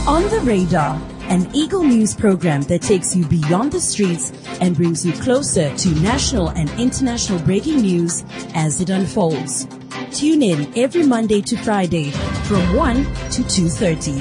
On the Radar, an Eagle News program that takes you beyond the streets and brings you closer to national and international breaking news as it unfolds. Tune in every Monday to Friday from 1 to 2:30.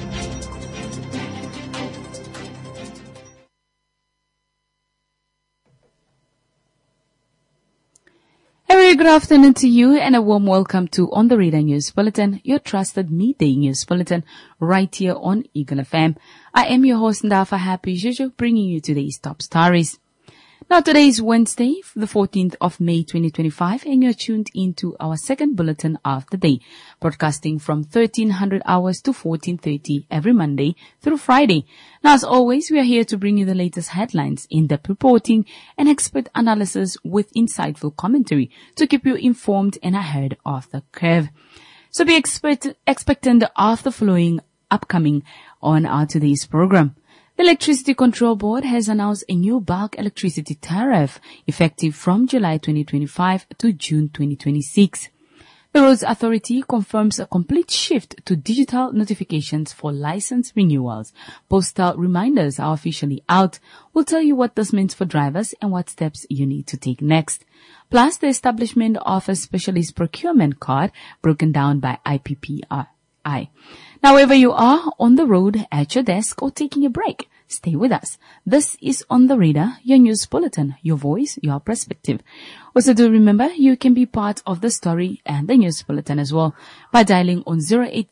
Very good afternoon to you and a warm welcome to On the Radar News Bulletin, your trusted midday news bulletin right here on Eagle FM. I am your host Ndafa Happy Juju, bringing you today's top stories. Now today is Wednesday, the 14th of May 2025, and you're tuned into our second bulletin of the day, broadcasting from 1300 hours to 14:30 every Monday through Friday. Now as always, we are here to bring you the latest headlines, in-depth reporting, and expert analysis with insightful commentary to keep you informed and ahead of the curve. So be expectant of the following upcoming on our today's program. The Electricity Control Board has announced a new bulk electricity tariff effective from July 2025 to June 2026. The Roads Authority confirms a complete shift to digital notifications for license renewals. Postal reminders are officially out. We'll tell you what this means for drivers and what steps you need to take next. Plus, the establishment of a specialist procurement card broken down by IPPI. Now, wherever you are, on the road, at your desk, or taking a break, stay with us. This is On the Radar, your news bulletin, your voice, your perspective. Also, do remember, you can be part of the story and the news bulletin as well by dialing on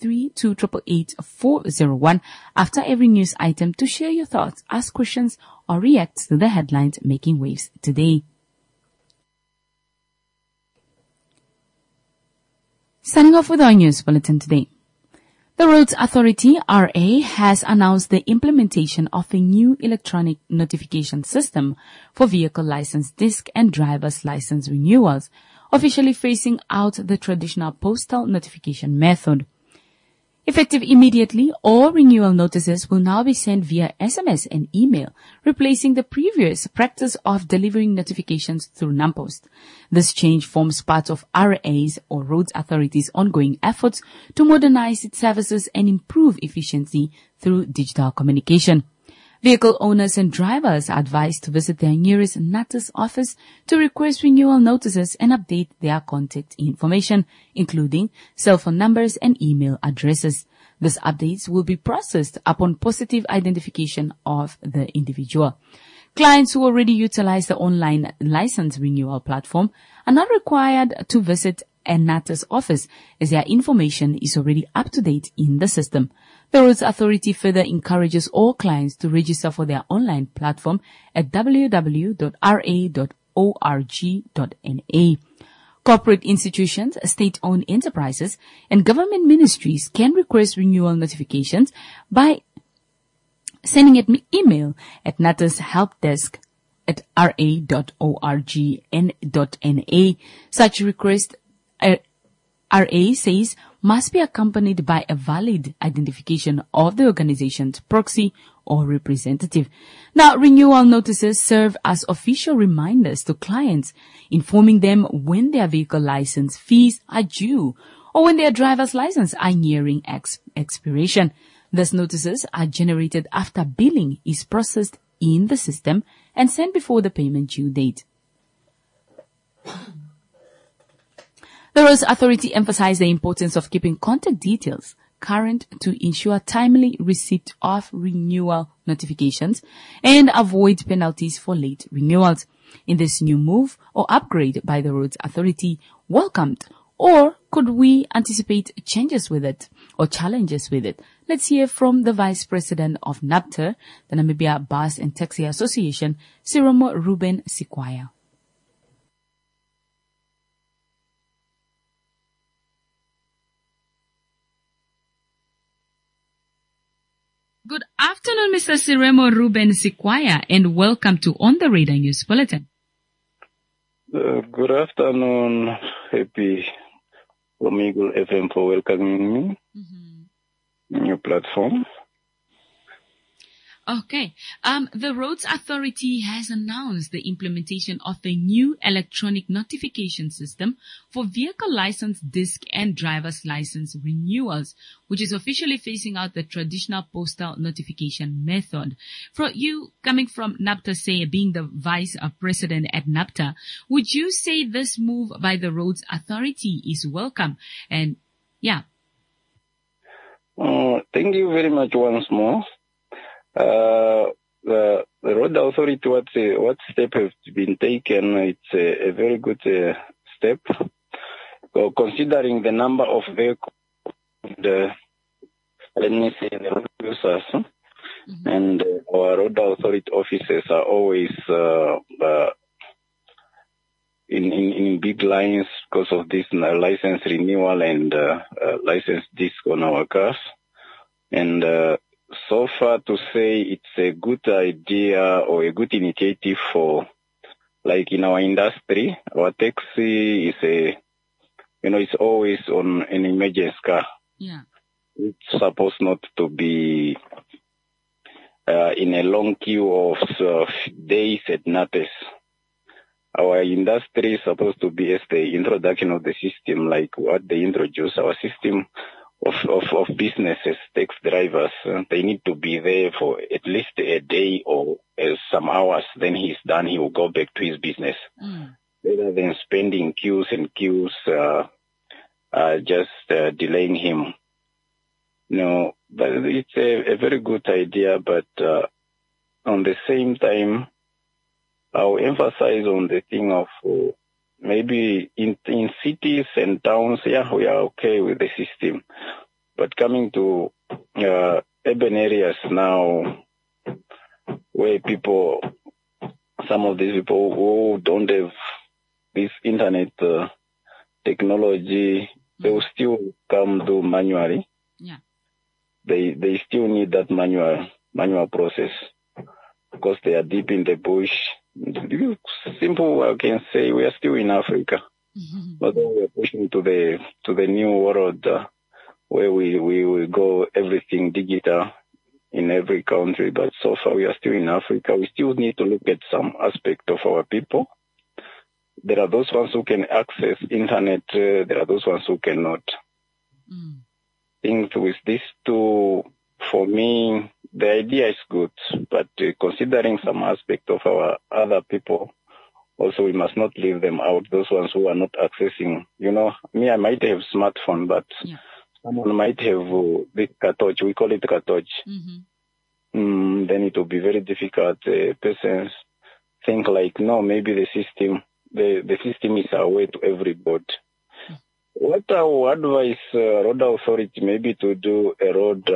083-288-401 after every news item to share your thoughts, ask questions, or react to the headlines making waves today. Starting off with our news bulletin today. The Roads Authority, RA, has announced the implementation of a new electronic notification system for vehicle license disc and driver's license renewals, officially phasing out the traditional postal notification method. Effective immediately, all renewal notices will now be sent via SMS and email, replacing the previous practice of delivering notifications through NAMPOST. This change forms part of RA's or Roads Authority's ongoing efforts to modernize its services and improve efficiency through digital communication. Vehicle owners and drivers are advised to visit their nearest NATAS office to request renewal notices and update their contact information, including cell phone numbers and email addresses. These updates will be processed upon positive identification of the individual. Clients who already utilize the online license renewal platform are not required to visit a NATAS office as their information is already up to date in the system. The Roads Authority further encourages all clients to register for their online platform at www.ra.org.na. Corporate institutions, state-owned enterprises, and government ministries can request renewal notifications by sending an email at NATAS helpdesk at ra.org.na. Such request, RA says, must be accompanied by a valid identification of the organization's proxy or representative. Now, renewal notices serve as official reminders to clients, informing them when their vehicle license fees are due or when their driver's license are nearing expiration. These notices are generated after billing is processed in the system and sent before the payment due date. The Roads Authority emphasized the importance of keeping contact details current to ensure timely receipt of renewal notifications and avoid penalties for late renewals. In this new move or upgrade by the Roads Authority, welcomed, or could we anticipate changes with it or challenges with it? Let's hear from the Vice President of NABTR, the Namibia Bus and Taxi Association, Siromo Ruben Sikwaya. Good afternoon, Mr. Siremo Ruben Sikwaya, and welcome to On the Radar News Bulletin. Good afternoon. Happy from Eagle FM for welcoming me in your platform. Okay. The Roads Authority has announced the implementation of the new electronic notification system for vehicle license disc and driver's license renewals, which is officially phasing out the traditional postal notification method. For you, coming from NAPTA, say, being the vice president at NAPTA, would you say this move by the Roads Authority is welcome? And yeah. Thank you very much once more. The Road Authority, what step has been taken? It's a very good step. So considering the number of vehicles, the road users, and our Road Authority officers are always in big lines because of this license renewal and license disc on our cars. And so far to say it's a good idea or a good initiative for, like in our industry, our taxi is it's always on an emergency car. Yeah. It's supposed not to be in a long queue of days at NATES. Our industry is supposed to be as the introduction of the system, like what they introduce, our system of businesses, taxi drivers. They need to be there for at least a day or some hours. Then he's done. He will go back to his business. Rather than spending queues and queues, just delaying him. No, but it's a very good idea. But on the same time, I'll emphasize on the thing of maybe in cities and towns, we are okay with the system. But coming to urban areas now, where some of these people who don't have this internet technology, they will still come do manually. Yeah. They still need that manual process because they are deep in the bush. Simple, I can say we are still in Africa, although we are pushing to the new world where we will go everything digital in every country. But so far we are still in Africa. We still need to look at some aspect of our people. There are those ones who can access internet. There are those ones who cannot. Things with these two, for me, the idea is good, but considering some aspect of our other people, also we must not leave them out. Those ones who are not accessing, me, I might have smartphone, but someone might have the cartouche. We call it cartouche. Then it will be very difficult. Persons think like, no, maybe the system is a way to everybody. What I would advise Road Authority maybe to do a road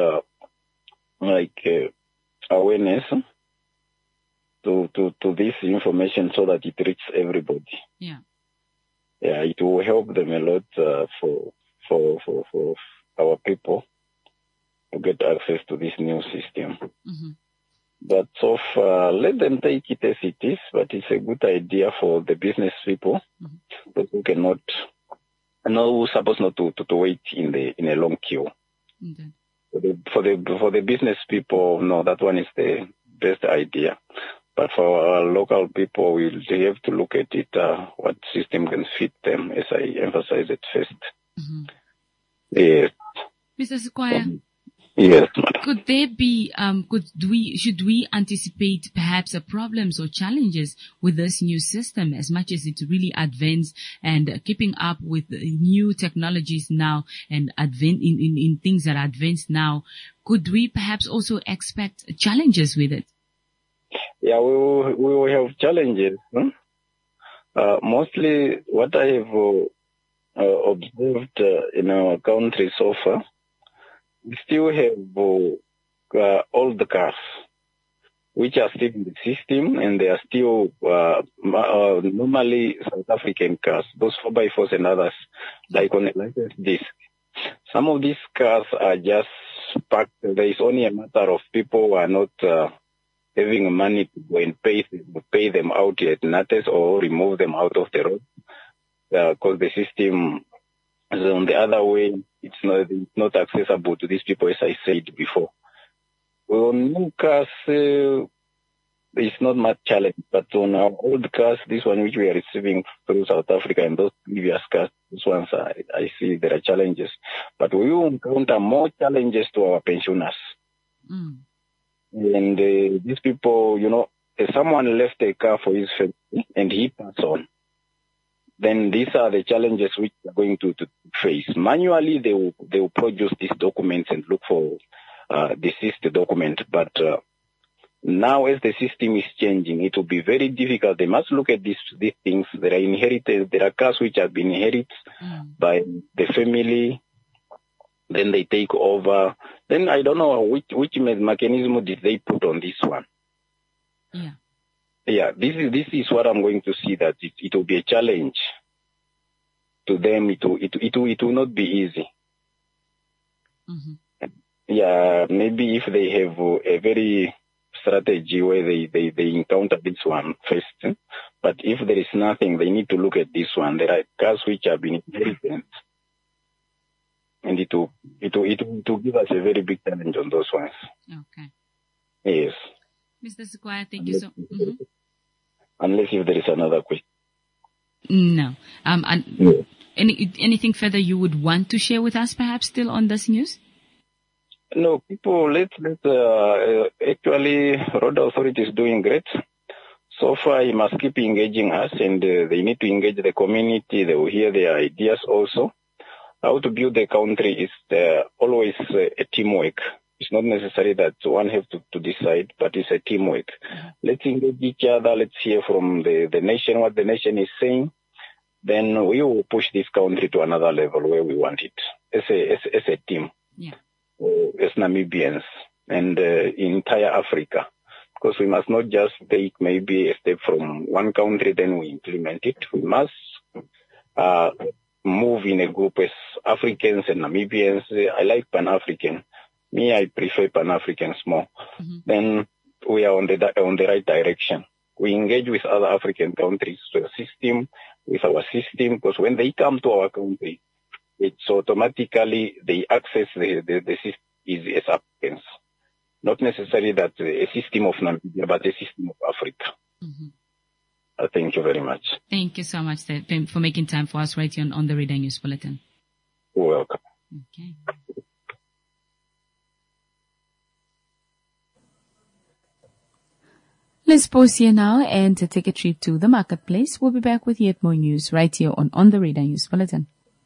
awareness to this information so that it reaches everybody. Yeah. Yeah, it will help them a lot for our people to get access to this new system. But so far, let them take it as it is, but it's a good idea for the business people, those who cannot, who supposed not to wait in a long queue. For the business people, no, that one is the best idea. But for our local people, we have to look at it, what system can fit them, as I emphasized at first. Yes. Mr. Sequoia. Yes, madam. Could there be, should we anticipate perhaps problems or challenges with this new system as much as it's really advanced and keeping up with new technologies now and in things that are advanced now? Could we perhaps also expect challenges with it? Yeah, we will have challenges. Mostly what I have observed in our country so far, we still have old cars, which are still in the system, and they are still normally South African cars, those 4x4s and others, like on a license disc. Some of these cars are just parked. There is only a matter of people who are not having money to go and pay them out at NATES or remove them out of the road, because the system is on the other way. It's not accessible to these people, as I said before. On new cars, it's not much challenge, but on our old cars, this one which we are receiving through South Africa and those previous cars, these ones I see there are challenges. But we will encounter more challenges to our pensioners. Mm. And these people, if someone left a car for his family and he passed on, then these are the challenges which we are going to face. Manually, they will produce these documents and look for deceased document, but now, as the system is changing, it will be very difficult. They must look at these things. There are inherited. There are cars which have been inherited by the family. Then they take over. Then I don't know which mechanism did they put on this one. Yeah. Yeah. This is what I'm going to see, that it will be a challenge to them. It will not be easy. Mm-hmm. Yeah. Maybe if they have a very strategy where they encounter this one first. But if there is nothing, they need to look at this one. There are cars which have been inherited. And it will give us a very big challenge on those ones. Okay. Yes. Mr. Sequoia, thank you so much. Mm-hmm. Unless if there is another question. No. Anything further you would want to share with us, perhaps, still on this news? No, people, actually, Road Authority is doing great. So far, you must keep engaging us, and they need to engage the community. They will hear their ideas also. How to build the country is always a teamwork. It's not necessary that one has to decide, but it's a teamwork. Let's engage each other. Let's hear from the nation what the nation is saying. Then we will push this country to another level where we want it as a team. Yeah. As Namibians and in entire Africa, because we must not just take maybe a step from one country, then we implement it. We must move in a group as Africans and Namibians. I like Pan-African. Me, I prefer Pan-Africans more. Mm-hmm. Then we are on the right direction. We engage with other African countries with our system, because when they come to our country, it's automatically they access the system as Africans. Not necessarily that a system of Namibia, but a system of Africa. Mm-hmm. Thank you very much. Thank you so much for making time for us right here on the Radar News Bulletin. You're welcome. Okay. Let's pause here now and take a trip to the marketplace. We'll be back with yet more news right here on the Radar News Bulletin.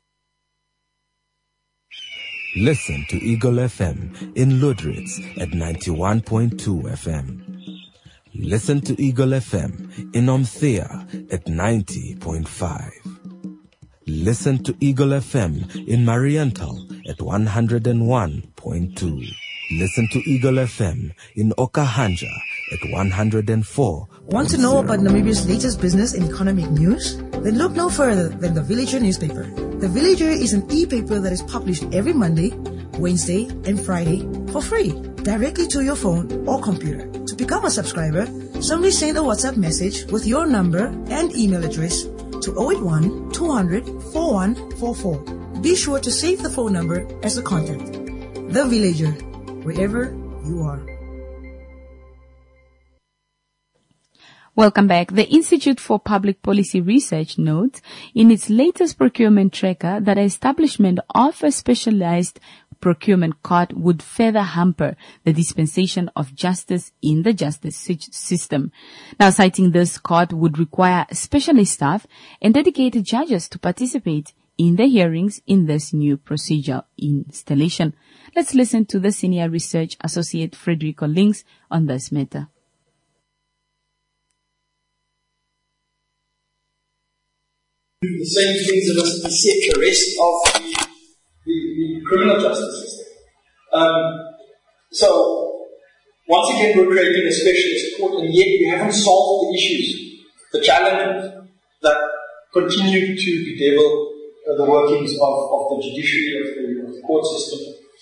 Listen to Eagle FM in Lodritz at 91.2 FM. Listen to Eagle FM in Omthea at 90.5. Listen to Eagle FM in Mariental at 101.2. Listen to Eagle FM in Okahanja at 104. Want to know about Namibia's latest business and economic news? Then look no further than The Villager newspaper. The Villager is an e-paper that is published every Monday, Wednesday, and Friday for free, directly to your phone or computer. To become a subscriber, simply send a WhatsApp message with your number and email address to 081 200 4144. Be sure to save the phone number as a contact. The Villager, wherever you are. Welcome back. The Institute for Public Policy Research notes in its latest procurement tracker that the establishment of a specialized procurement court would further hamper the dispensation of justice in the justice system. Now, citing this, court would require specialist staff and dedicated judges to participate in the hearings in this new procedural installation. Let's listen to the Senior Research Associate Frederico Links on this matter. The same things that must beset the rest of the criminal justice system. So, once again, we're creating a specialist court, and yet we haven't solved the issues, the challenges that continue to bedevil the workings of the judiciary, of the court system.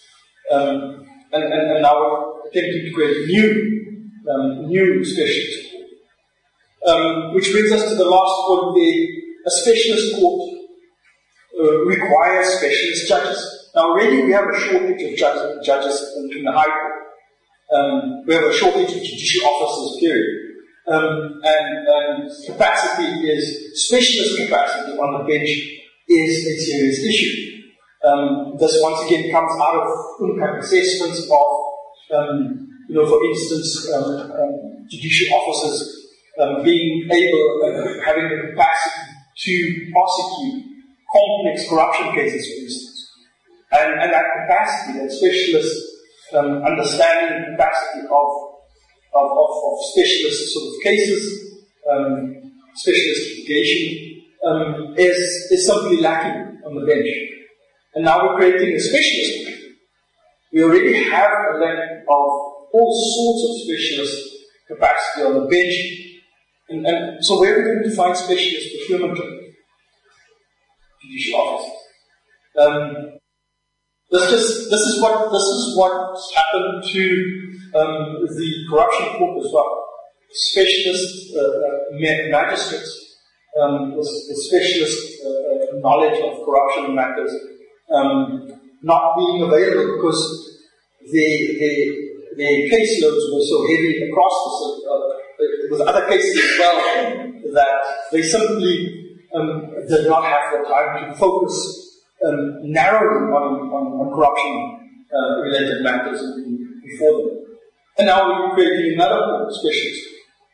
And now we're attempting to create a new specialist court. Which brings us to the last point there. A specialist court requires specialist judges. Now already we have a shortage of judges in the High Court. We have a shortage of judicial officers, period. And capacity specialist capacity on the bench is a serious issue. This once again comes out of UNCAP assessments of, for instance, judicial officers being able, having the capacity to prosecute complex corruption cases, for instance. And that capacity, that specialist understanding capacity of specialist sort of cases, specialist litigation, is simply lacking on the bench. And now we're creating a specialist. We already have a lack of all sorts of specialist capacity on the bench. And so where are we going to find specialist procurement judicial officers? This is what happened to the corruption court as well. Specialist magistrates with specialist knowledge of corruption matters not being available because their caseloads were so heavy across with other cases as well that they simply did not have the time to focus narrowly on corruption-related matters before them. And now we're creating another specialist.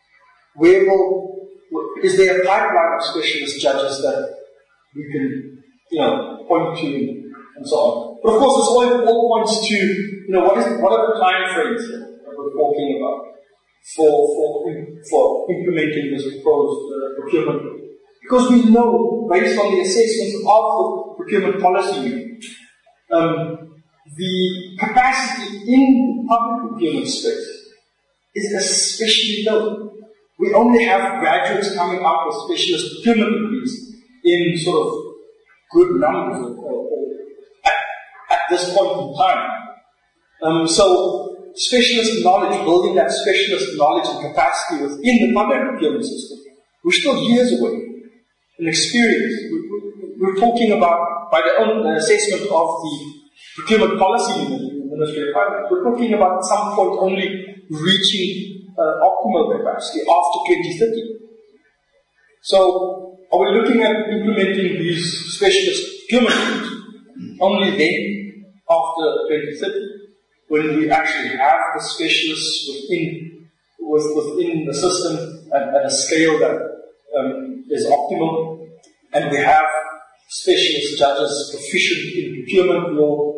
Is there a pipeline of specialist judges that we can, point to and so on? But of course, this all points to, what are the time frames that we're talking about for implementing this proposed procurement? Because we know, based on the assessments of the procurement policy unit, the capacity in the public procurement space is especially low. We only have graduates coming out with specialist procurement degrees in sort of good numbers at this point in time. So specialist knowledge, building that specialist knowledge and capacity within the public procurement system, we're still years away. An experience. We're talking about, by the own assessment of the procurement policy unit in the Ministry of Finance, we're talking about at some point only reaching optimal capacity after 2030. So, are we looking at implementing these specialist procurement only then, after 2030, when we actually have the specialists within the system at a scale that is optimal, and we have specialist judges proficient in procurement law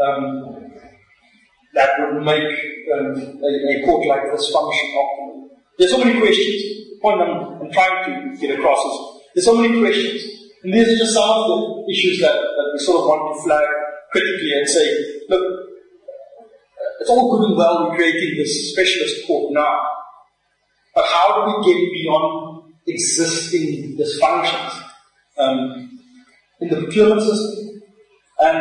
that would make a court like this function optimal. There's so many questions. The point I'm trying to get across is there's so many questions, and these are just some of the issues that we sort of want to flag critically and say, look, it's all good and well we're creating this specialist court now, but how do we get beyond existing dysfunctions in the procurement system and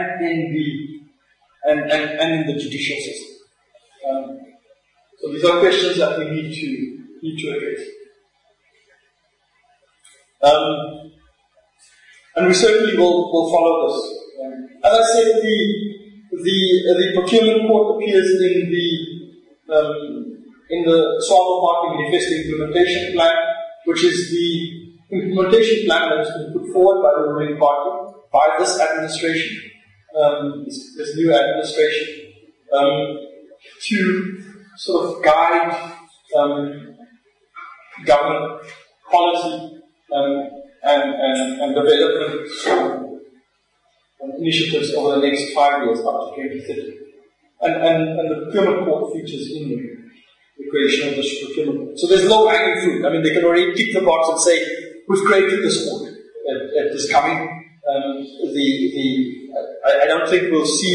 in the judicial system? So these are questions that we need to address. And we certainly will follow this. As I said, the procurement court appears in the Swartland Park Manifesto Implementation Plan, which is the implementation plan that has been put forward by the ruling party, by this administration, this new administration, to sort of guide government policy and development initiatives over the next 5 years up to 2030. And the procurement court features in the creation of this procurement court. So there's low hanging fruit. I mean, they can already tick the box and say, we've created this court. It is coming. I don't think we'll see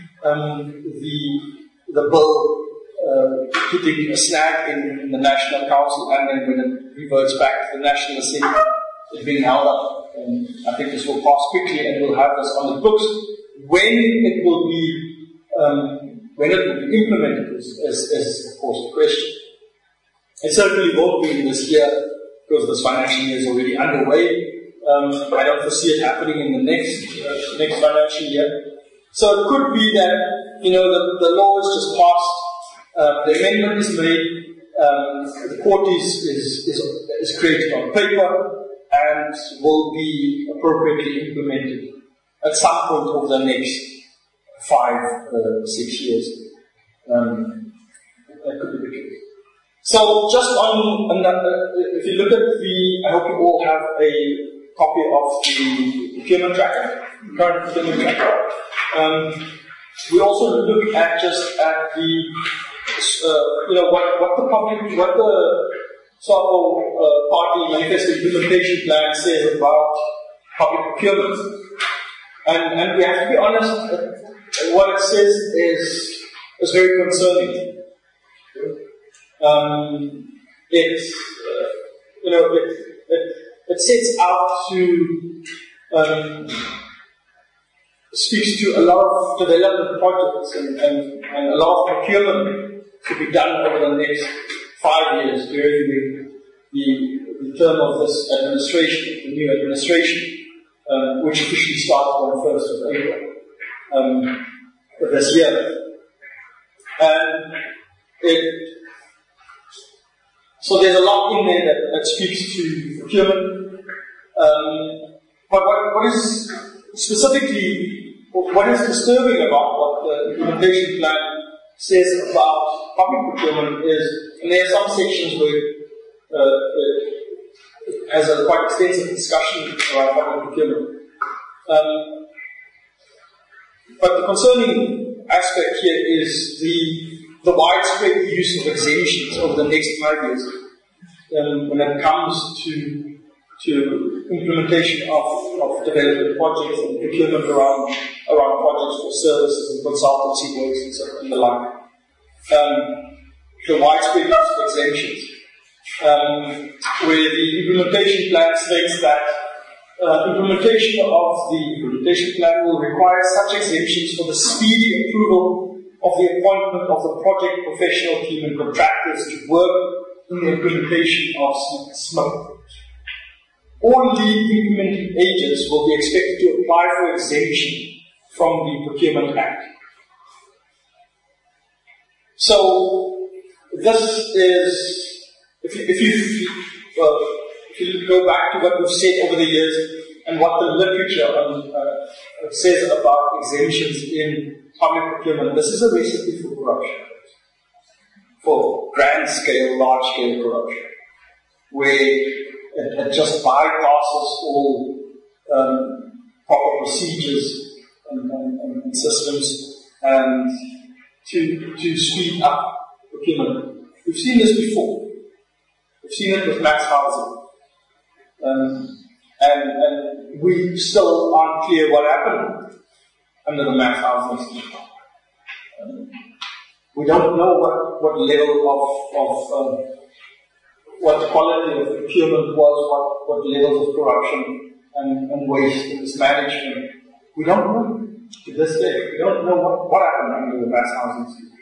the bill hitting a snag in the National Council, and then when it reverts back to the National Assembly, it's being held up. I think this will pass quickly, and we'll have this on the books. When it will be implemented is of course the question. It certainly won't be in this year, because this financial year is already underway. I don't foresee it happening in the next financial year. So it could be that the law is just passed The amendment is made, the quote is created on paper and will be appropriately implemented at some point over the next 5-6 years. That could be the case. So just on, if you look at I hope you all have a copy of the procurement tracker, current procurement tracker. We also look at the, what the SWAPO Party Manifesto Implementation Plan says about public procurement. And we have to be honest, what it says is very concerning. It sets out to speaks to a lot of development projects and a lot of procurement to be done over the next 5 years during the term of this administration, the new administration, which officially started on the 1st of April of this year. And so there's a lot in there that speaks to procurement. But what is specifically, what is disturbing about what the implementation plan says about public procurement is, and there are some sections where it has a quite extensive discussion around public procurement. But the concerning aspect here is the widespread use of exemptions over the next 5 years when it comes to implementation of development projects and procurement around projects for services and consultancy works and the like. The widespread use of exemptions, where the implementation plan states that implementation of the implementation plan will require such exemptions for the speedy approval of the appointment of the project professional team and contractors to work in the implementation of SMIP. All lead implementing agents will be expected to apply for exemption from the Procurement Act. So this is, if you go back to what we've said over the years and what the literature says about exemptions in public procurement, this is a recipe for corruption, for grand scale, large scale corruption, where it just bypasses all proper procedures and systems and to speed up procurement. We've seen this before. We've seen it with mass housing. And we still aren't clear what happened under the mass housing scheme. We don't know what level of what the quality of procurement was, what levels of corruption and waste and mismanagement. We don't know to this day. We don't know what happened under the mass housing scheme.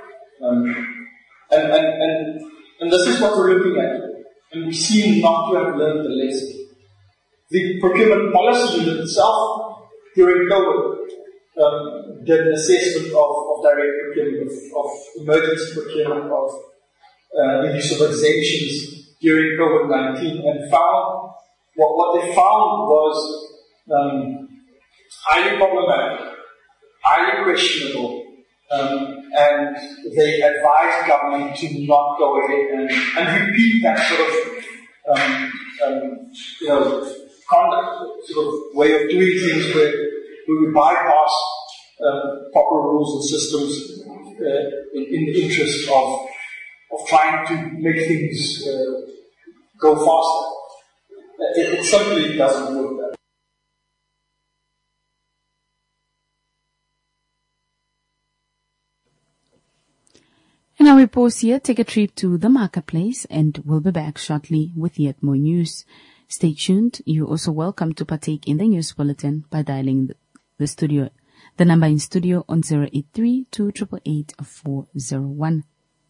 And this is what we're looking at. And we seem not to have learned the lesson. The procurement policy unit itself, during COVID, did an assessment of direct procurement, of emergency procurement, of the use of exemptions during COVID-19, and found what they found was highly problematic, highly questionable, and they advised government to not go ahead and repeat that sort of conduct, sort of way of doing things where we would bypass proper rules and systems in the interest of trying to make things go faster. It simply doesn't work that way. And now we pause here, take a trip to the marketplace, and we'll be back shortly with yet more news. Stay tuned. You're also welcome to partake in the news bulletin by dialing the studio, the number in studio on 083-288-401.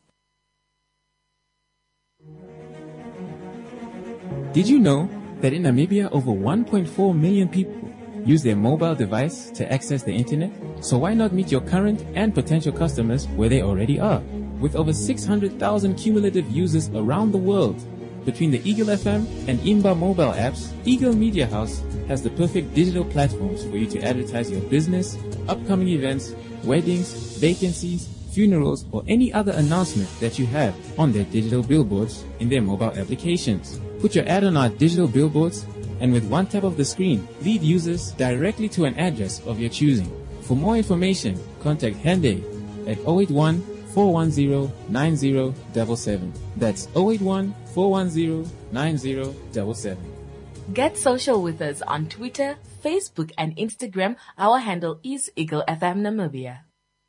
Did you know that in Namibia over 1.4 million people use their mobile device to access the internet? So why not meet your current and potential customers where they already are? With over 600,000 cumulative users around the world, between the Eagle FM and Imba mobile apps, Eagle Media House has the perfect digital platforms for you to advertise your business, upcoming events, weddings, vacancies, funerals, or any other announcement that you have on their digital billboards in their mobile applications. Put your ad on our digital billboards, and with one tap of the screen, lead users directly to an address of your choosing. For more information, contact Hande at 081 410 9077. That's 081 410 9077. Get social with us on Twitter, Facebook, and Instagram. Our handle is Eagle FM Namibia.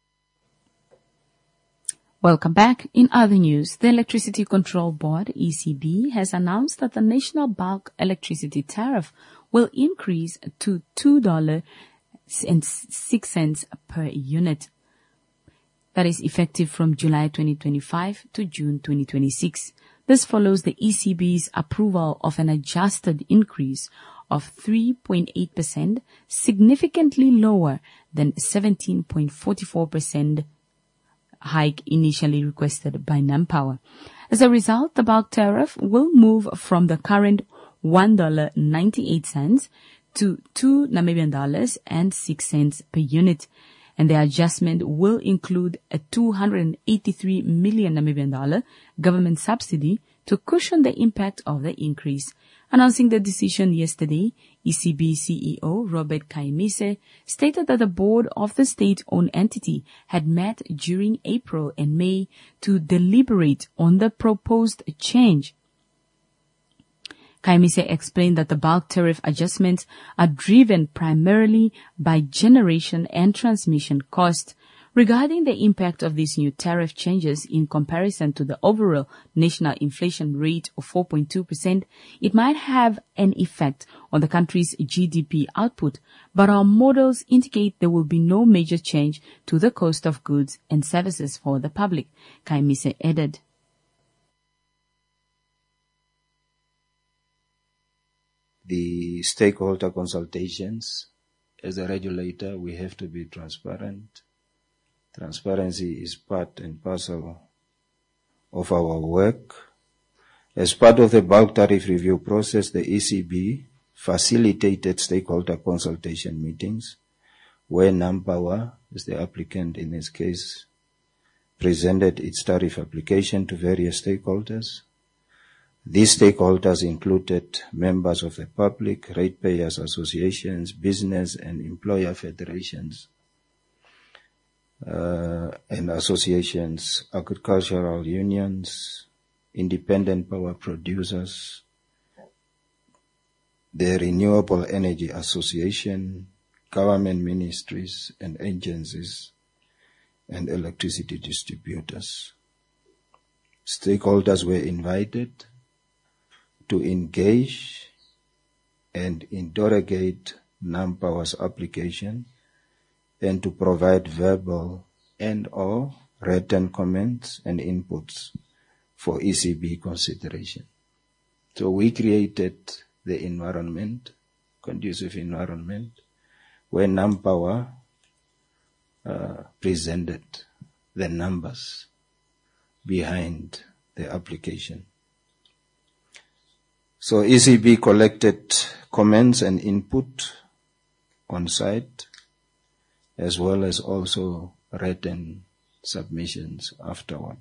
Welcome back. In other news, the Electricity Control Board, ECB, has announced that the national bulk electricity tariff will increase to $2.06 per unit. That is effective from July 2025 to June 2026. This follows the ECB's approval of an adjusted increase of 3.8%, significantly lower than 17.44% hike initially requested by NamPower. As a result, the bulk tariff will move from the current $1.98 to $2.06 per unit, and the adjustment will include a $283 million Namibian government subsidy to cushion the impact of the increase. Announcing the decision yesterday, ECB CEO Robert Khanyisa stated that the board of the state-owned entity had met during April and May to deliberate on the proposed change. Khanyisa explained that the bulk tariff adjustments are driven primarily by generation and transmission costs. Regarding the impact of these new tariff changes in comparison to the overall national inflation rate of 4.2%, it might have an effect on the country's GDP output, but our models indicate there will be no major change to the cost of goods and services for the public, Khanyisa added. The stakeholder consultations, as a regulator, we have to be transparent. Transparency is part and parcel of our work. As part of the bulk tariff review process, the ECB facilitated stakeholder consultation meetings where NamPower, as the applicant in this case, presented its tariff application to various stakeholders. These stakeholders included members of the public, ratepayers associations, business and employer federations, and associations, agricultural unions, independent power producers, the Renewable Energy Association, government ministries and agencies, and electricity distributors. Stakeholders were invited to engage and interrogate NamPower's application and to provide verbal and/or written comments and inputs for ECB consideration. So we created the environment, conducive environment, where NamPower presented the numbers behind the application. So ECB collected comments and input on site, as well as also written submissions afterward.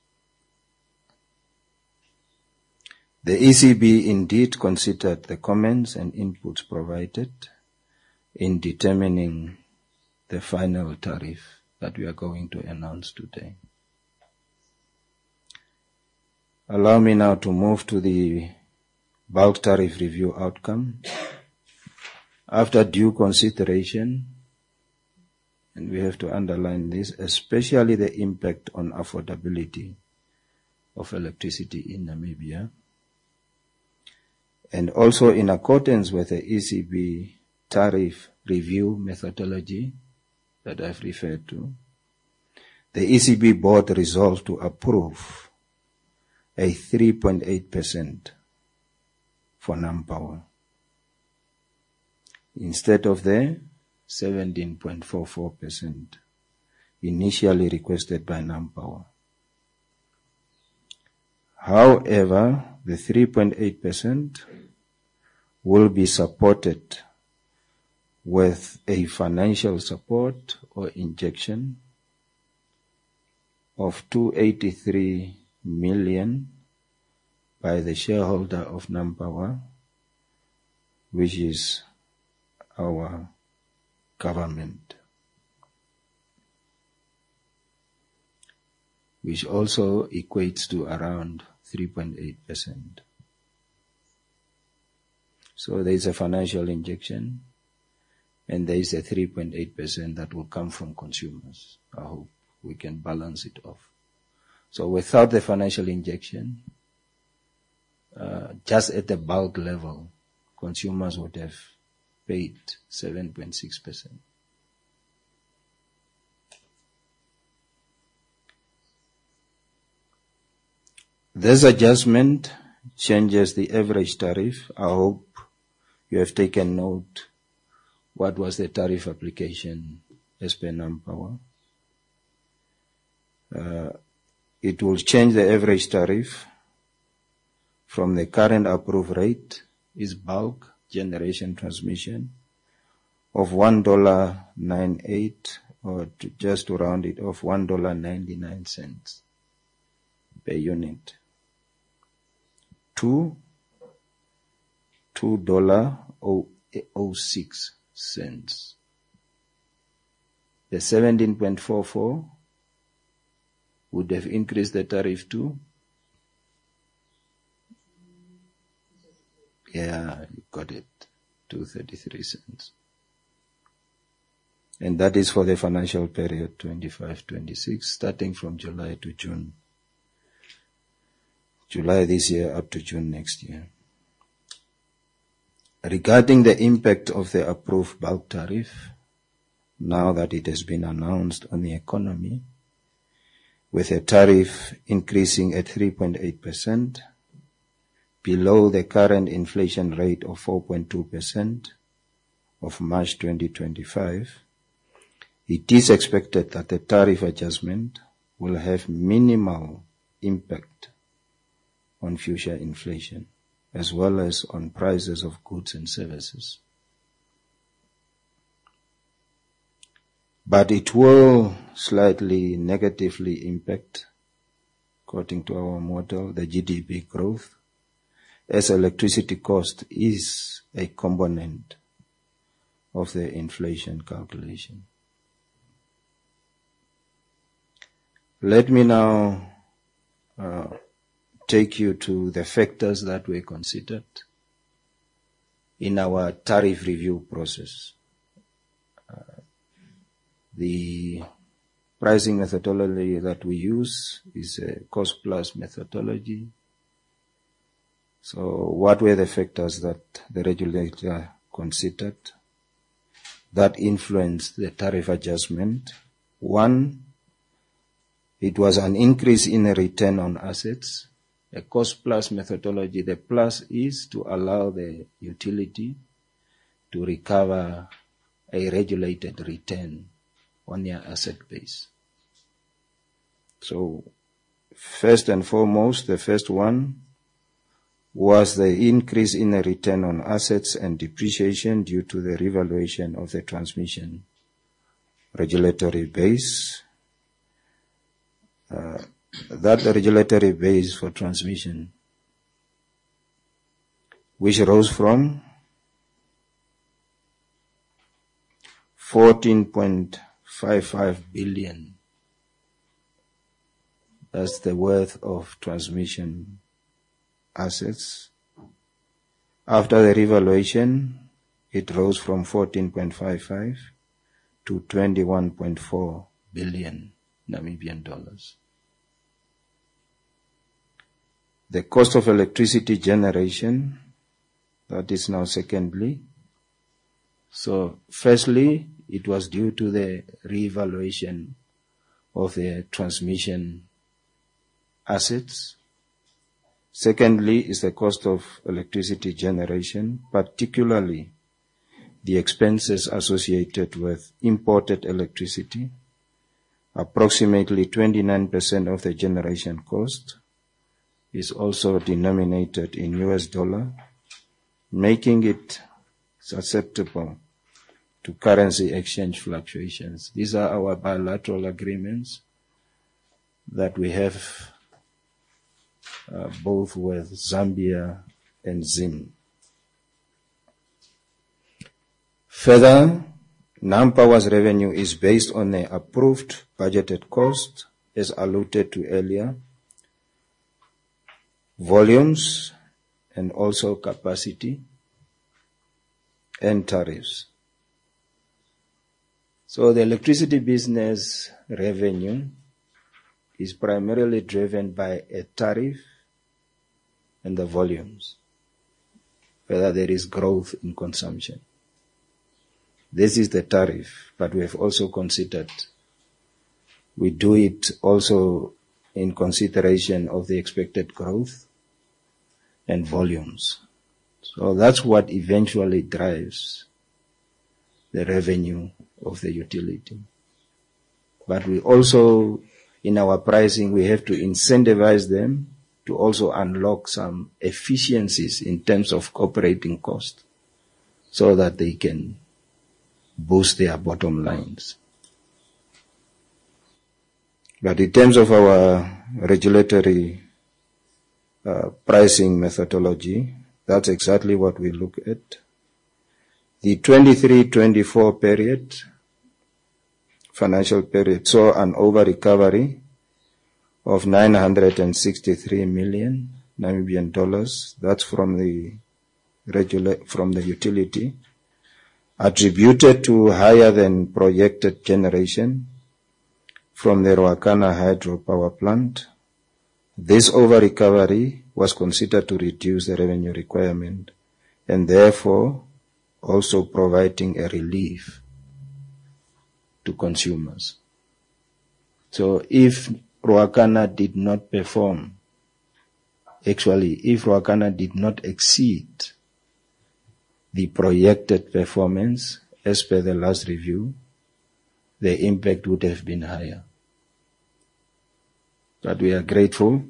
The ECB indeed considered the comments and inputs provided in determining the final tariff that we are going to announce today. Allow me now to move to the bulk tariff review outcome. After due consideration, and we have to underline this, especially the impact on affordability of electricity in Namibia, and also in accordance with the ECB tariff review methodology that I've referred to, the ECB board resolved to approve a 3.8% for NamPower instead of the 17.44% initially requested by NamPower. However, the 3.8% will be supported with a financial support or injection of 283 million by the shareholder of Nampower, which is our government, which also equates to around 3.8%. So there is a financial injection, and there is a 3.8% that will come from consumers. I hope we can balance it off. So without the financial injection, just at the bulk level, consumers would have paid 7.6%. This adjustment changes the average tariff. I hope you have taken note what was the tariff application as per Nampower. It will change the average tariff from the current approved rate is bulk generation transmission of $1.98, or just to round it off, $1.99 per unit, to $2.06. The 17.44 would have increased the tariff to, yeah, you got it, 2.33 cents. And that is for the financial period 25-26, starting from July to June. July this year up to June next year. Regarding the impact of the approved bulk tariff, now that it has been announced on the economy, with a tariff increasing at 3.8%, below the current inflation rate of 4.2% of March 2025, it is expected that the tariff adjustment will have minimal impact on future inflation, as well as on prices of goods and services. But it will slightly negatively impact, according to our model, the GDP growth, as electricity cost is a component of the inflation calculation. Let me now take you to the factors that were considered in our tariff review process. The pricing methodology that we use is a cost plus methodology. So what were the factors that the regulator considered that influenced the tariff adjustment? One, it was an increase in the return on assets. A cost plus methodology, the plus is to allow the utility to recover a regulated return on their asset base. So first and foremost, the first one was the increase in the return on assets and depreciation due to the revaluation of the transmission regulatory base. That regulatory base for transmission, which rose from 14.55 billion. That's the worth of transmission assets. After the revaluation, it rose from 14.55 to 21.4 billion Namibian dollars. The cost of electricity generation, that is now secondly. So firstly, it was due to the revaluation of the transmission assets. Secondly is the cost of electricity generation, particularly the expenses associated with imported electricity, approximately 29% of the generation cost, is also denominated in US dollar, making it susceptible to currency exchange fluctuations. These are our bilateral agreements that we have both with Zambia and Zim. Further, NamPower's revenue is based on the approved budgeted cost, as alluded to earlier, volumes, and also capacity and tariffs. So the electricity business revenue is primarily driven by a tariff and the volumes, whether there is growth in consumption. This is the tariff, but we have also considered, we do it also in consideration of the expected growth and volumes. So that's what eventually drives the revenue of the utility. But we also, in our pricing, we have to incentivize them to also unlock some efficiencies in terms of operating cost so that they can boost their bottom lines. But in terms of our regulatory pricing methodology, that's exactly what we look at. The 23-24 period, financial period, saw an over-recovery of 963 million Namibian dollars. That's from the utility, attributed to higher than projected generation from the Ruacana hydropower plant. This over-recovery was considered to reduce the revenue requirement and therefore also providing a relief to consumers. So if Ruacana did not perform, actually, if Ruacana did not exceed the projected performance as per the last review, the impact would have been higher. But we are grateful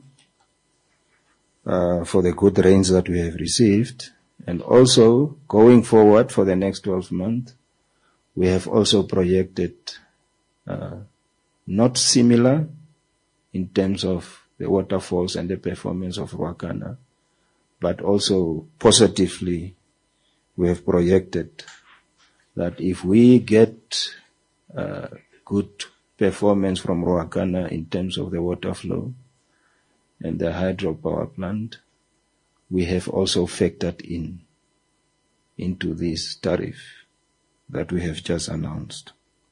for the good rains that we have received, and also going forward for the next 12 months, we have also projected not similar in terms of the waterfalls and the performance of Ruacana, but also positively we have projected that if we get good performance from Ruacana in terms of the water flow and the hydropower plant, we have also factored into this tariff that we have just announced.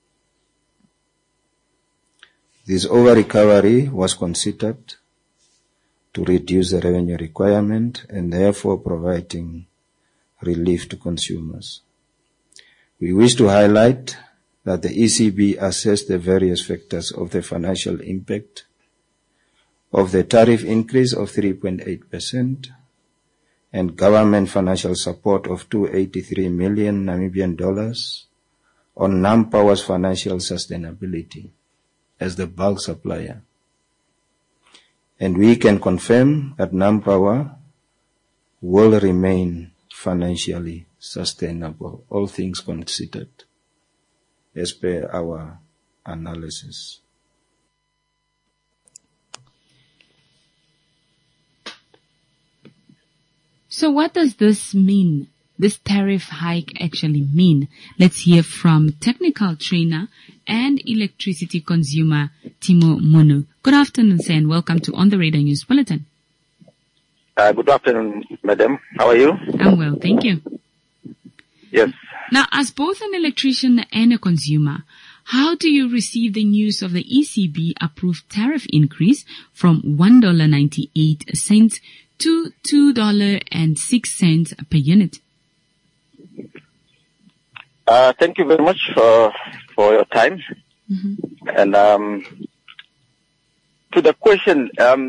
This over-recovery was considered to reduce the revenue requirement and therefore providing relief to consumers. We wish to highlight that the ECB assessed the various factors of the financial impact of the tariff increase of 3.8% and government financial support of 283 million Namibian dollars on NamPower's financial sustainability as the bulk supplier. And we can confirm that NamPower will remain financially sustainable, all things considered, as per our analysis. So what does this mean? This tariff hike actually mean? Let's hear from technical trainer and electricity consumer Timo Munu. Good afternoon, sir, and welcome to On the Radar News Bulletin. Good afternoon, madam. How are you? I'm well, thank you. Yes. Now, as both an electrician and a consumer, how do you receive the news of the ECB approved tariff increase from $1.98 to $2.06 per unit? Thank you very much for your time. Mm-hmm. And to the question,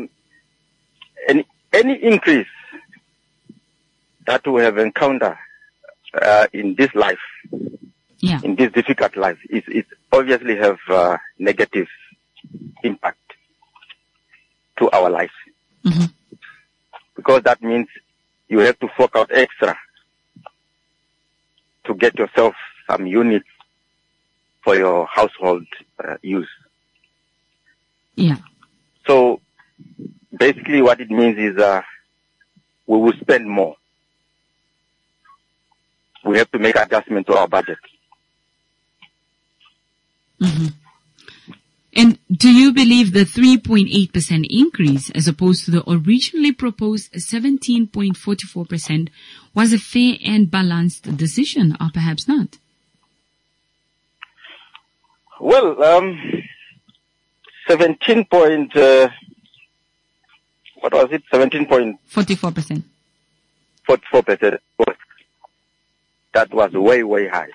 any increase that we have encountered in this life, in this difficult life, it obviously have negative impact to our life. Mm-hmm. that means you have to fork out extra to get yourself some units for your household use. Yeah. So basically what it means is we will spend more. We have to make adjustments to our budget. Mm-hmm. And do you believe the 3.8% increase as opposed to the originally proposed 17.44% was a fair and balanced decision, or perhaps not? Well, 44%. That was way, way high.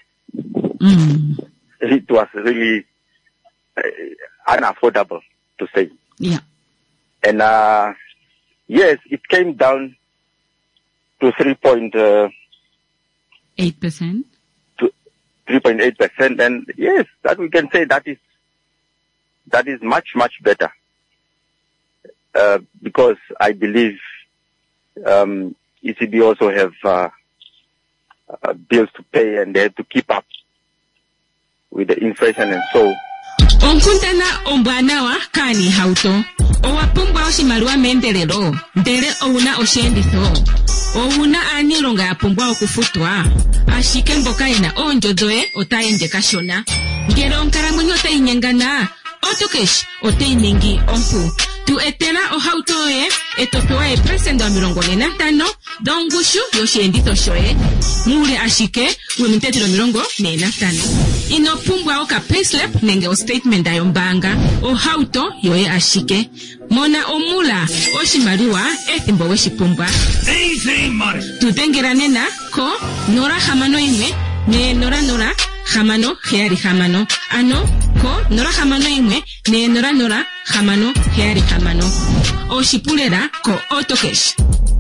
It was really unaffordable to say. Yeah. And yes, it came down to 3.8%. 3.8%, and yes, that we can say that is much, much better. Because I believe ECB also have bills to pay, and they have to keep up with the inflation, and so. Onkuntana ombanawa kani hauto. Owapumba oshimalua mendelero. Ndere ouna oshenditho. Ouna anilonga apumba okufutwa. Ashike mboka ina onjodoe otaende kashona. Ngere onkaramunyo otainyengana. Otokesh otainingi ompu. Tu etela ohautoe etopewa presendo a 45 dongushu yoshenditho shoe. Mure ashike wemuntetelo 45. Inopumbwa oka payslip nenge o statement ayombanga ohauto yoe ashike. Mona omula oshimaliwa ethimbo weshipumbwa. Tutengera nena ko nora hamano imwe ne nora hamano heari hamano. Ano ko nora hamano imwe ne nora hamano heari hamano. Oshipulera ko otokesh.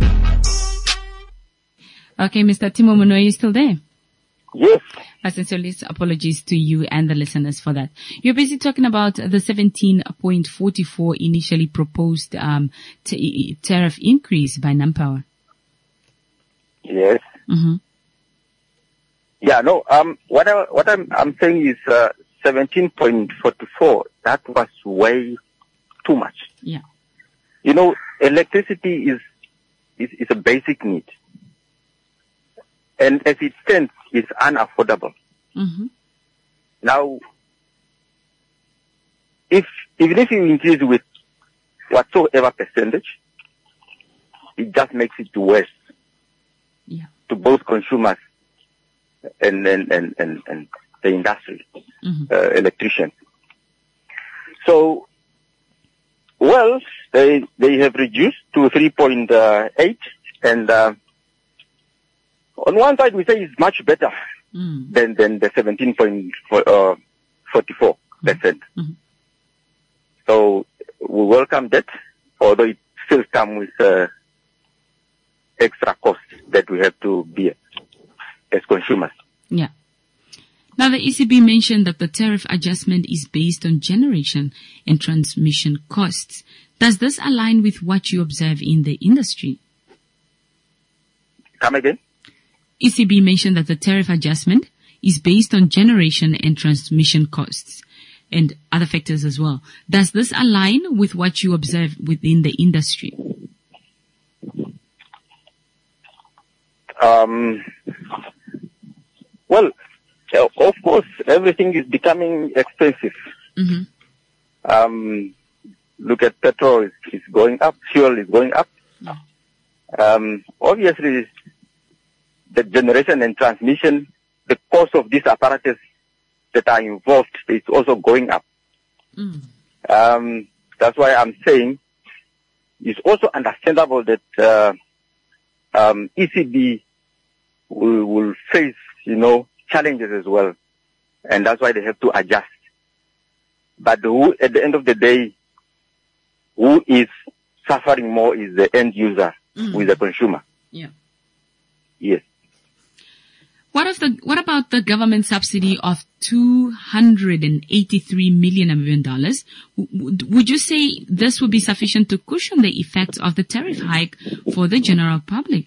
Okay, Mr. Timo Mono, are you still there? Yes. My sincerely apologies to you and the listeners for that. You're busy talking about the 17.44 initially proposed tariff increase by NamPower. Yes. Mm-hmm. Yeah, no, what I'm saying is 17.44. That was way too much. Yeah. You know, electricity is a basic need. And as it stands, it's unaffordable. Mm-hmm. Now, even if you increase with whatsoever percentage, it just makes it worse. Yeah. To both consumers and the industry, electricians. So, well, they have reduced to 3.8, and on one side we say it's much better than the 17.44%. Mm-hmm. So we welcome that, although it still comes with extra costs that we have to bear as consumers. Yeah. Now, the ECB mentioned that the tariff adjustment is based on generation and transmission costs. Does this align with what you observe in the industry? Come again? ECB mentioned that the tariff adjustment is based on generation and transmission costs and other factors as well. Does this align with what you observe within the industry? Well, of course, everything is becoming expensive. Mm-hmm. Look at petrol, it's going up, fuel is going up. Obviously, the generation and transmission, the cost of these apparatus that are involved is also going up. That's why I'm saying it's also understandable that ECB will face, challenges as well, and that's why they have to adjust. But at the end of the day, who is suffering more is the end user, who is the consumer. Yeah. Yes. What about the government subsidy of $283 million? Would you say this would be sufficient to cushion the effects of the tariff hike for the general public?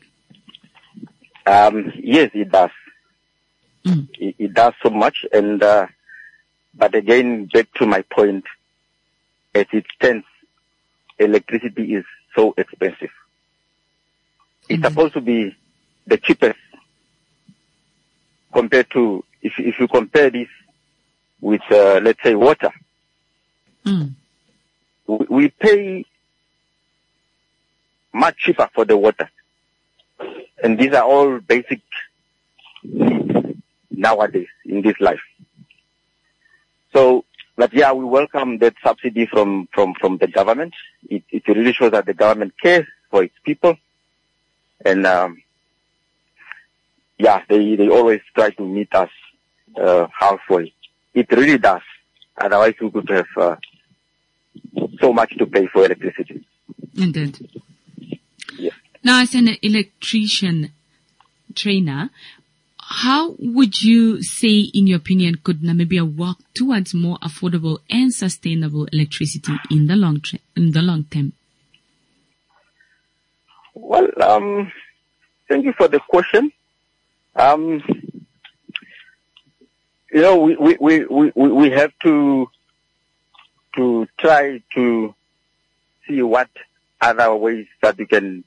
Yes, it does. It does so much, and but again, back to my point, as it stands, electricity is so expensive. It's supposed to be the cheapest compared to, if you compare this with, let's say, water. We pay much cheaper for the water. And these are all basic needs nowadays in this life. So, but yeah, we welcome that subsidy from the government. It really shows that the government cares for its people. And, yeah, they always try to meet us, halfway. It really does. Otherwise we could have, so much to pay for electricity. Indeed. Yes. Now, as an electrician trainer, how would you say, in your opinion, could Namibia work towards more affordable and sustainable electricity in the long term? Well, thank you for the question. You know, we have to try to see what other ways that we can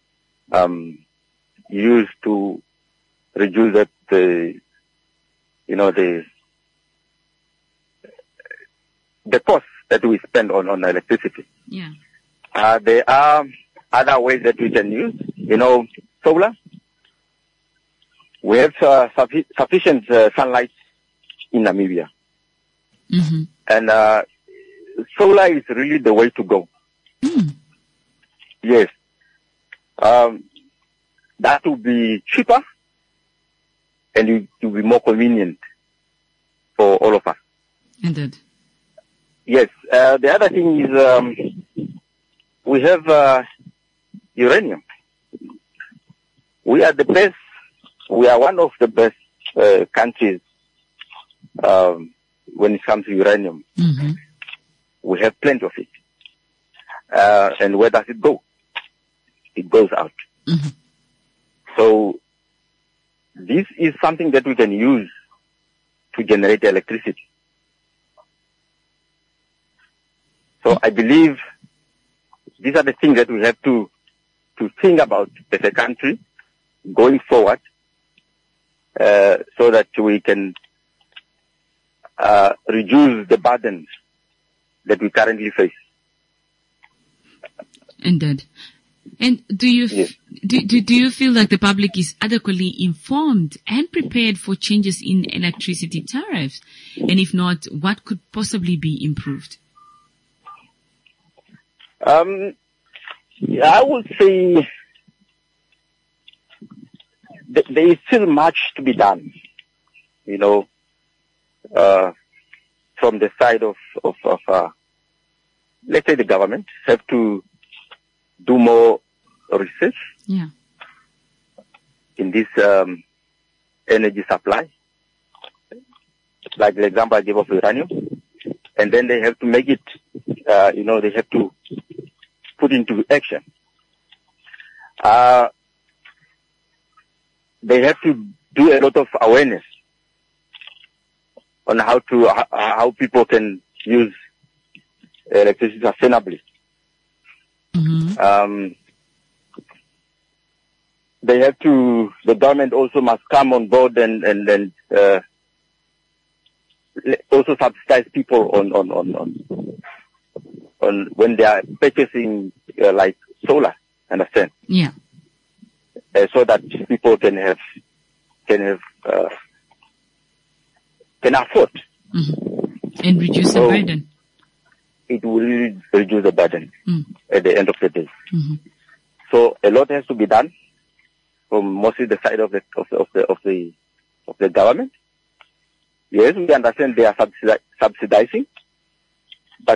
use to reduce the cost that we spend on electricity. Yeah. There are other ways that we can use. You know, solar. We have sufficient sunlight in Namibia. Mm-hmm. And solar is really the way to go. Yes. That will be cheaper and it will be more convenient for all of us. Indeed. Yes. The other thing is we have uranium. We are the best. We are one of the best countries when it comes to uranium. Mm-hmm. We have plenty of it. And where does it go? It goes out. Mm-hmm. So this is something that we can use to generate electricity. So I believe these are the things that we have to think about as a country going forward, so that we can reduce the burdens that we currently face. Indeed. And do you feel like the public is adequately informed and prepared for changes in electricity tariffs? And if not, what could possibly be improved? Yeah, I would say there is still much to be done, you know, from the side of let's say the government have to do more research in this energy supply, like the example I gave of uranium, and then they have to make it, they have to put into action. They have to do a lot of awareness on how people can use electricity sustainably. Mm-hmm. The government also must come on board and also subsidize people on when they are purchasing like solar, understand? Yeah. So that people can afford. Mm-hmm. And reduce the burden. It will reduce the burden at the end of the day. Mm-hmm. So a lot has to be done from mostly the side of the government. Yes, we understand they are subsidizing, but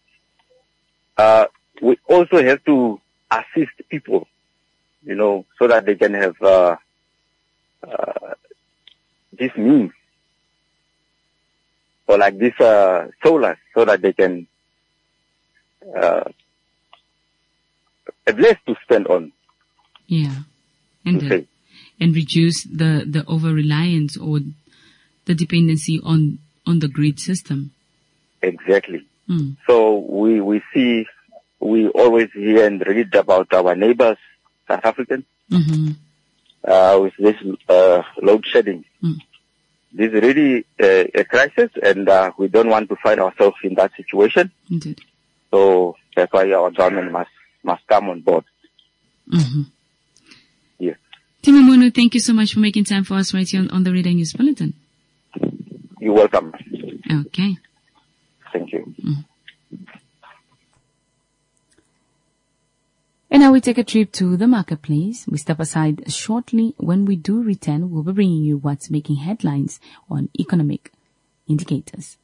we also have to assist people, so that they can have this means, or like this solar, so that they can at least to spend on. Yeah. And reduce the over-reliance or the dependency on the grid system. Exactly. So we always hear and read about our neighbors, South Africans, with this load shedding. This is really a crisis, and we don't want to find ourselves in that situation. Indeed. So that's why our government must come on board. Yes. Timo Mono, thank you so much for making time for us right here on the Reader News Bulletin. You're welcome. Okay. Thank you. And now we take a trip to the marketplace. We step aside shortly. When we do return, we'll be bringing you what's making headlines on economic indicators.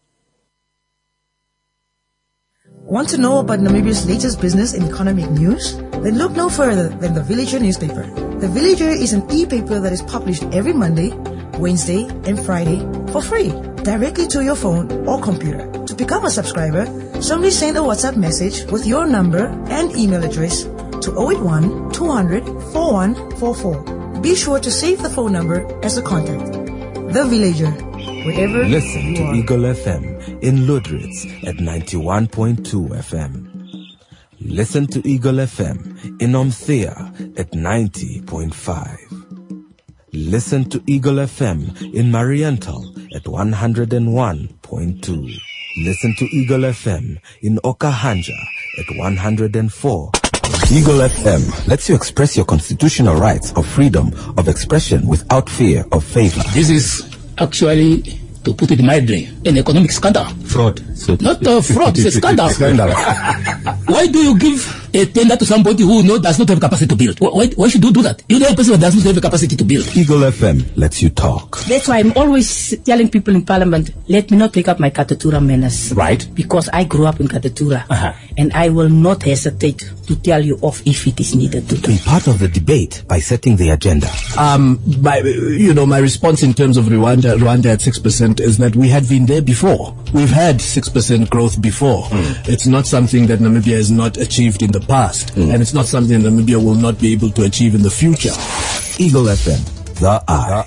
Want to know about Namibia's latest business and economic news? Then look no further than The Villager newspaper. The Villager is an e-paper that is published every Monday, Wednesday, and Friday for free, directly to your phone or computer. To become a subscriber, simply send a WhatsApp message with your number and email address to 081 200 4144. Be sure to save the phone number as a contact. The Villager, wherever Listen to you are. Eagle FM in Ludritz at 91.2 FM. Listen to Eagle FM in Omthea at 90.5. Listen to Eagle FM in Mariental at 101.2. Listen to Eagle FM in Okahanja at 104. Eagle FM lets you express your constitutional rights of freedom of expression without fear of favor. This is actually, to put it mildly, an economic scandal. Fraud. Not fraud, it's a scandal. Why do you give a tender to somebody who does not have capacity to build? Why should you do that? You know a person that does not have a capacity to build. Eagle FM lets you talk. That's why I'm always telling people in Parliament, let me not take up my Katatura manners. Right. Because I grew up in Katatura. And I will not hesitate to tell you off if it is needed to. Be part of the debate by setting the agenda. My response in terms of Rwanda at 6% is that we had been there before. We've had 6% growth before. It's not something that Namibia has not achieved in the past. And it's not something Namibia will not be able to achieve in the future. Eagle FM, the eye.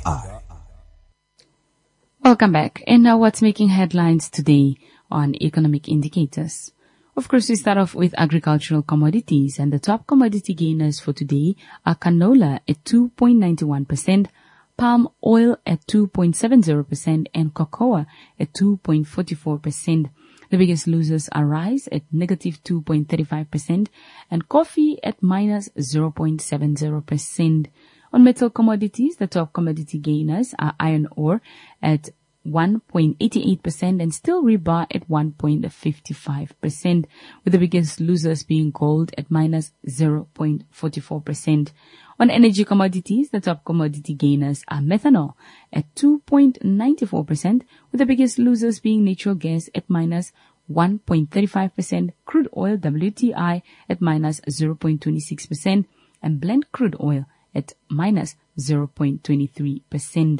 Welcome back. And now what's making headlines today on economic indicators? Of course, we start off with agricultural commodities, and the top commodity gainers for today are canola at 2.91%, palm oil at 2.70%, and cocoa at 2.44%. The biggest losers are rice at negative 2.35% and coffee at minus 0.70%. On metal commodities, the top commodity gainers are iron ore at 1.88% and steel rebar at 1.55%, with the biggest losers being gold at minus 0.44%. On energy commodities, the top commodity gainers are methanol at 2.94%, with the biggest losers being natural gas at minus 1.35%, crude oil WTI at minus 0.26%, and Brent crude oil at minus 0.23%.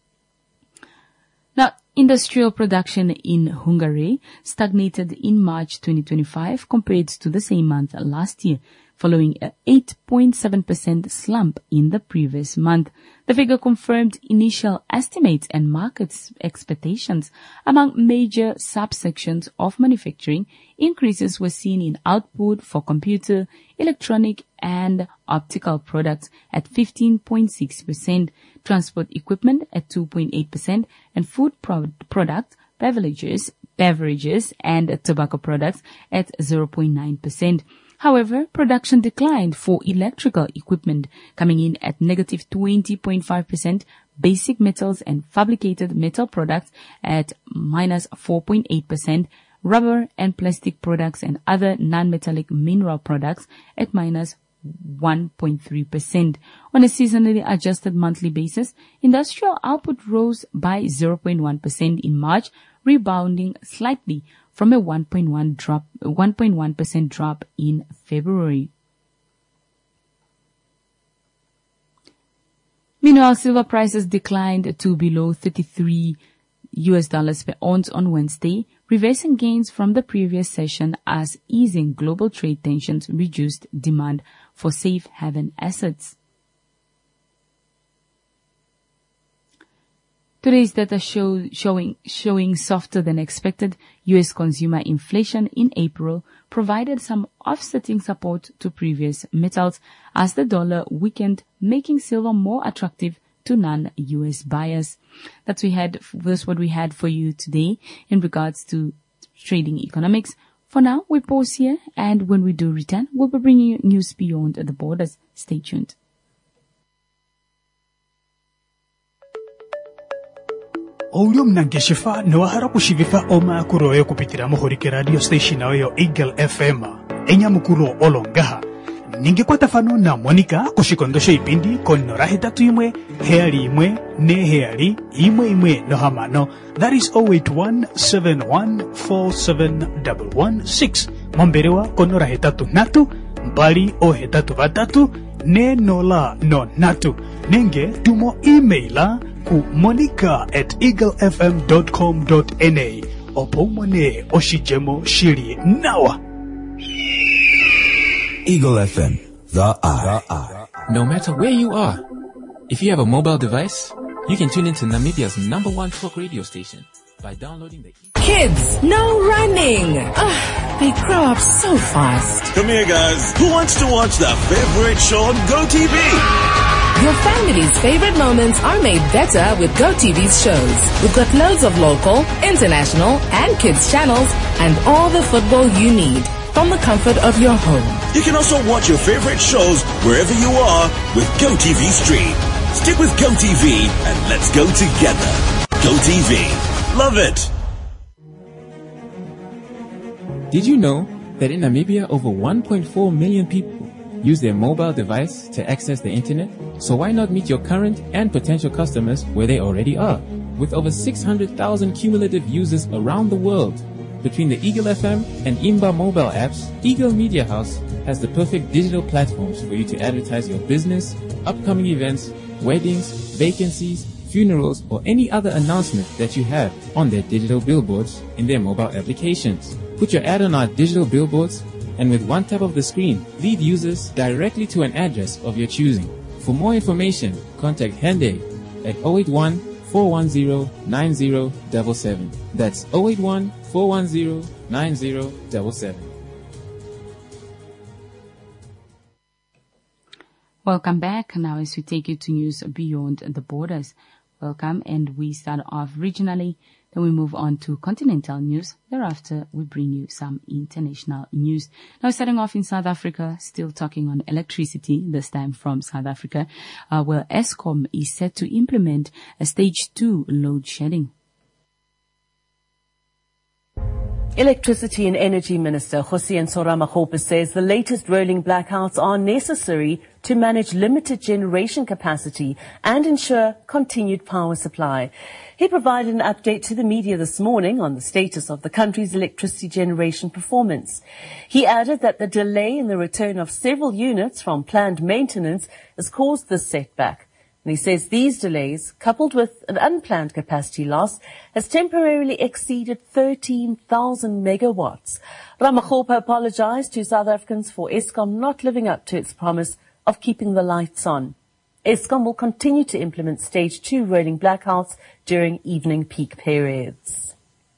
Now, industrial production in Hungary stagnated in March 2025 compared to the same month last year, following an 8.7% slump in the previous month. The figure confirmed initial estimates and market expectations. Among major subsections of manufacturing, increases were seen in output for computer, electronic, and optical products at 15.6%, transport equipment at 2.8%, and food products, beverages, and tobacco products at 0.9%. However, production declined for electrical equipment, coming in at negative 20.5%, basic metals and fabricated metal products at minus 4.8%, rubber and plastic products and other non-metallic mineral products at minus 1.3%. On a seasonally adjusted monthly basis, industrial output rose by 0.1% in March, rebounding slightly from a 1.1% drop in February. Meanwhile, silver prices declined to below $33 per ounce on Wednesday, reversing gains from the previous session as easing global trade tensions reduced demand for safe haven assets. Today's data showing softer than expected U.S. consumer inflation in April provided some offsetting support to previous metals as the dollar weakened, making silver more attractive to non-U.S. buyers. That's what we had for you today in regards to trading economics. For now, we pause here, and when we do return, we'll be bringing you news beyond the borders. Stay tuned. Oulio mnangeshifa niwahara kushivifa oma kuroyo kupitira muhorike radio station ayo Eagle FM enya mukuro olongaha ningekwata fano na Monica kushikondosha ipindi konora hetatu imwe heali imwe ne heali imwe no hamano. That is 0817147116 momberewa konora hetatu natu mbali o hetatu vatatu ne nola no natu nenge tumo emaila ku monica@eaglefm.com.na opomone oshijemo shiri nawa. Eagle FM, the eye. No matter where you are, if you have a mobile device, you can tune into Namibia's #1 talk radio station by downloading the... Kids, no running. They grow up so fast. Come here, guys. Who wants to watch their favorite show on GoTV? Your family's favorite moments are made better with GoTV's shows. We've got loads of local, international, and kids channels and all the football you need from the comfort of your home. You can also watch your favorite shows wherever you are with GoTV Stream. Stick with GoTV and let's go together. GoTV. Love it. Did you know that in Namibia over 1.4 million people use their mobile device to access the internet? So why not meet your current and potential customers where they already are? With over 600,000 cumulative users around the world, between the Eagle FM and Imba mobile apps, Eagle Media House has the perfect digital platforms for you to advertise your business, upcoming events, weddings, vacancies, funerals, or any other announcement that you have on their digital billboards in their mobile applications. Put your ad on our digital billboards, and with one tap of the screen, lead users directly to an address of your choosing. For more information, contact Hende at 081-410-9077. That's 081-410-9077. Welcome back. Now as we take you to news beyond the borders. Welcome, and we start off regionally, then we move on to continental news. Thereafter, we bring you some international news. Now, starting off in South Africa, still talking on electricity, this time from South Africa, where Eskom is set to implement a stage 2 load shedding. Electricity and Energy Minister Kgosientsho Ramokgopa says the latest rolling blackouts are necessary to manage limited generation capacity and ensure continued power supply. He provided an update to the media this morning on the status of the country's electricity generation performance. He added that the delay in the return of several units from planned maintenance has caused this setback. And he says these delays, coupled with an unplanned capacity loss, has temporarily exceeded 13,000 megawatts. Ramokgopa apologized to South Africans for Eskom not living up to its promise of keeping the lights on. Eskom will continue to implement stage 2 rolling blackouts during evening peak periods.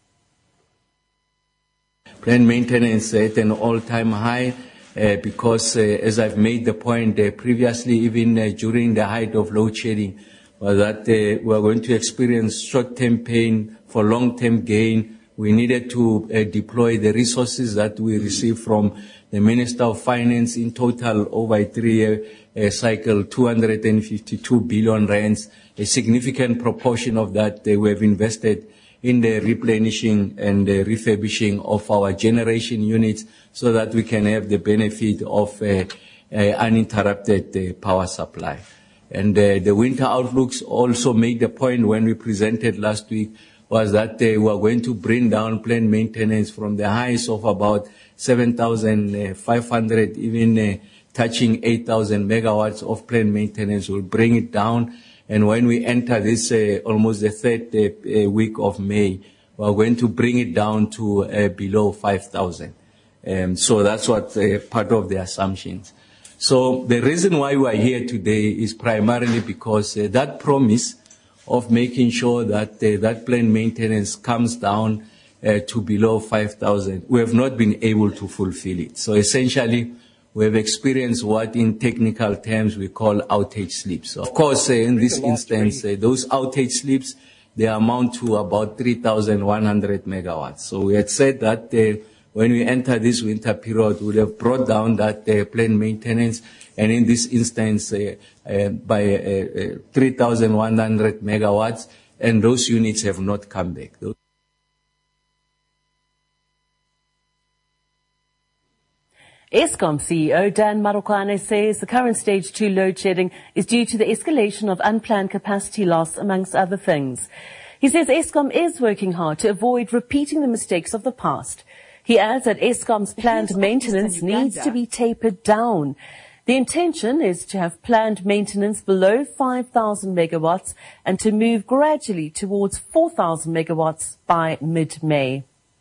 Planned maintenance at an all-time high. Because, as I've made the point previously, even during the height of load shedding, was that we are going to experience short-term pain for long-term gain. We needed to deploy the resources that we received from the Minister of Finance, in total over a 3-year cycle, 252 billion rands. A significant proportion of that we have invested in the replenishing and the refurbishing of our generation units so that we can have the benefit of uninterrupted power supply. And the winter outlooks also made the point when we presented last week was that we are going to bring down planned maintenance from the highs of about 7,500, even touching 8,000 megawatts of planned maintenance. We'll bring it down And when we enter this almost the third week of May, we are going to bring it down to below 5,000. So that's what part of the assumptions. So the reason why we are here today is primarily because that promise of making sure that that plane maintenance comes down to below 5,000, we have not been able to fulfill it. So essentially, we have experienced what in technical terms we call outage slips. Of course, in this instance, those outage slips, they amount to about 3,100 megawatts. So we had said that when we enter this winter period, we would have brought down that plane maintenance, and in this instance, by 3,100 megawatts, and those units have not come back. Eskom CEO Dan Marokane says the current stage 2 load shedding is due to the escalation of unplanned capacity loss, amongst other things. He says Eskom is working hard to avoid repeating the mistakes of the past. He adds that Eskom's planned maintenance needs to be tapered down. The intention is to have planned maintenance below 5,000 megawatts and to move gradually towards 4,000 megawatts by mid-May.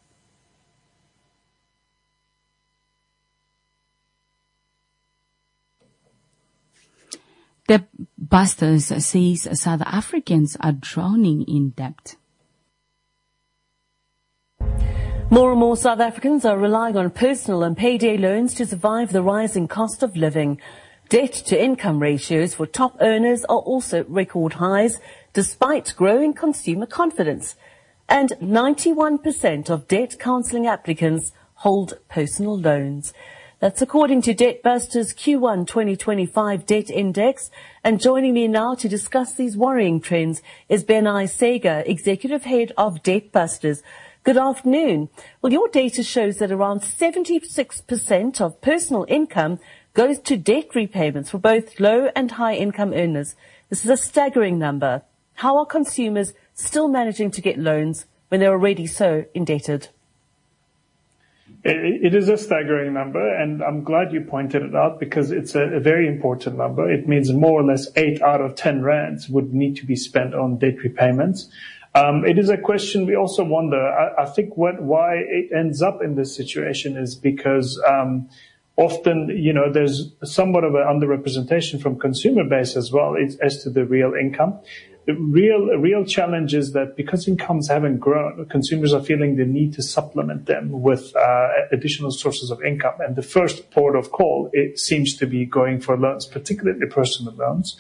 The Busters says South Africans are drowning in debt. More and more South Africans are relying on personal and payday loans to survive the rising cost of living. Debt-to-income ratios for top earners are also record highs, despite growing consumer confidence. And 91% of debt counselling applicants hold personal loans. That's according to DebtBusters Q1 2025 Debt Index. And joining me now to discuss these worrying trends is Benai Sega, Executive Head of DebtBusters. Good afternoon. Well, your data shows that around 76% of personal income goes to debt repayments for both low and high income earners. This is a staggering number. How are consumers still managing to get loans when they're already so indebted? It is a staggering number, and I'm glad you pointed it out because it's a very important number. It means more or less 8 out of 10 rands would need to be spent on debt repayments. It is a question we also wonder. I think why it ends up in this situation is because often, there's somewhat of an underrepresentation from consumer base as well as to the real income. The real challenge is that because incomes haven't grown, consumers are feeling the need to supplement them with additional sources of income. And the first port of call, it seems to be going for loans, particularly personal loans.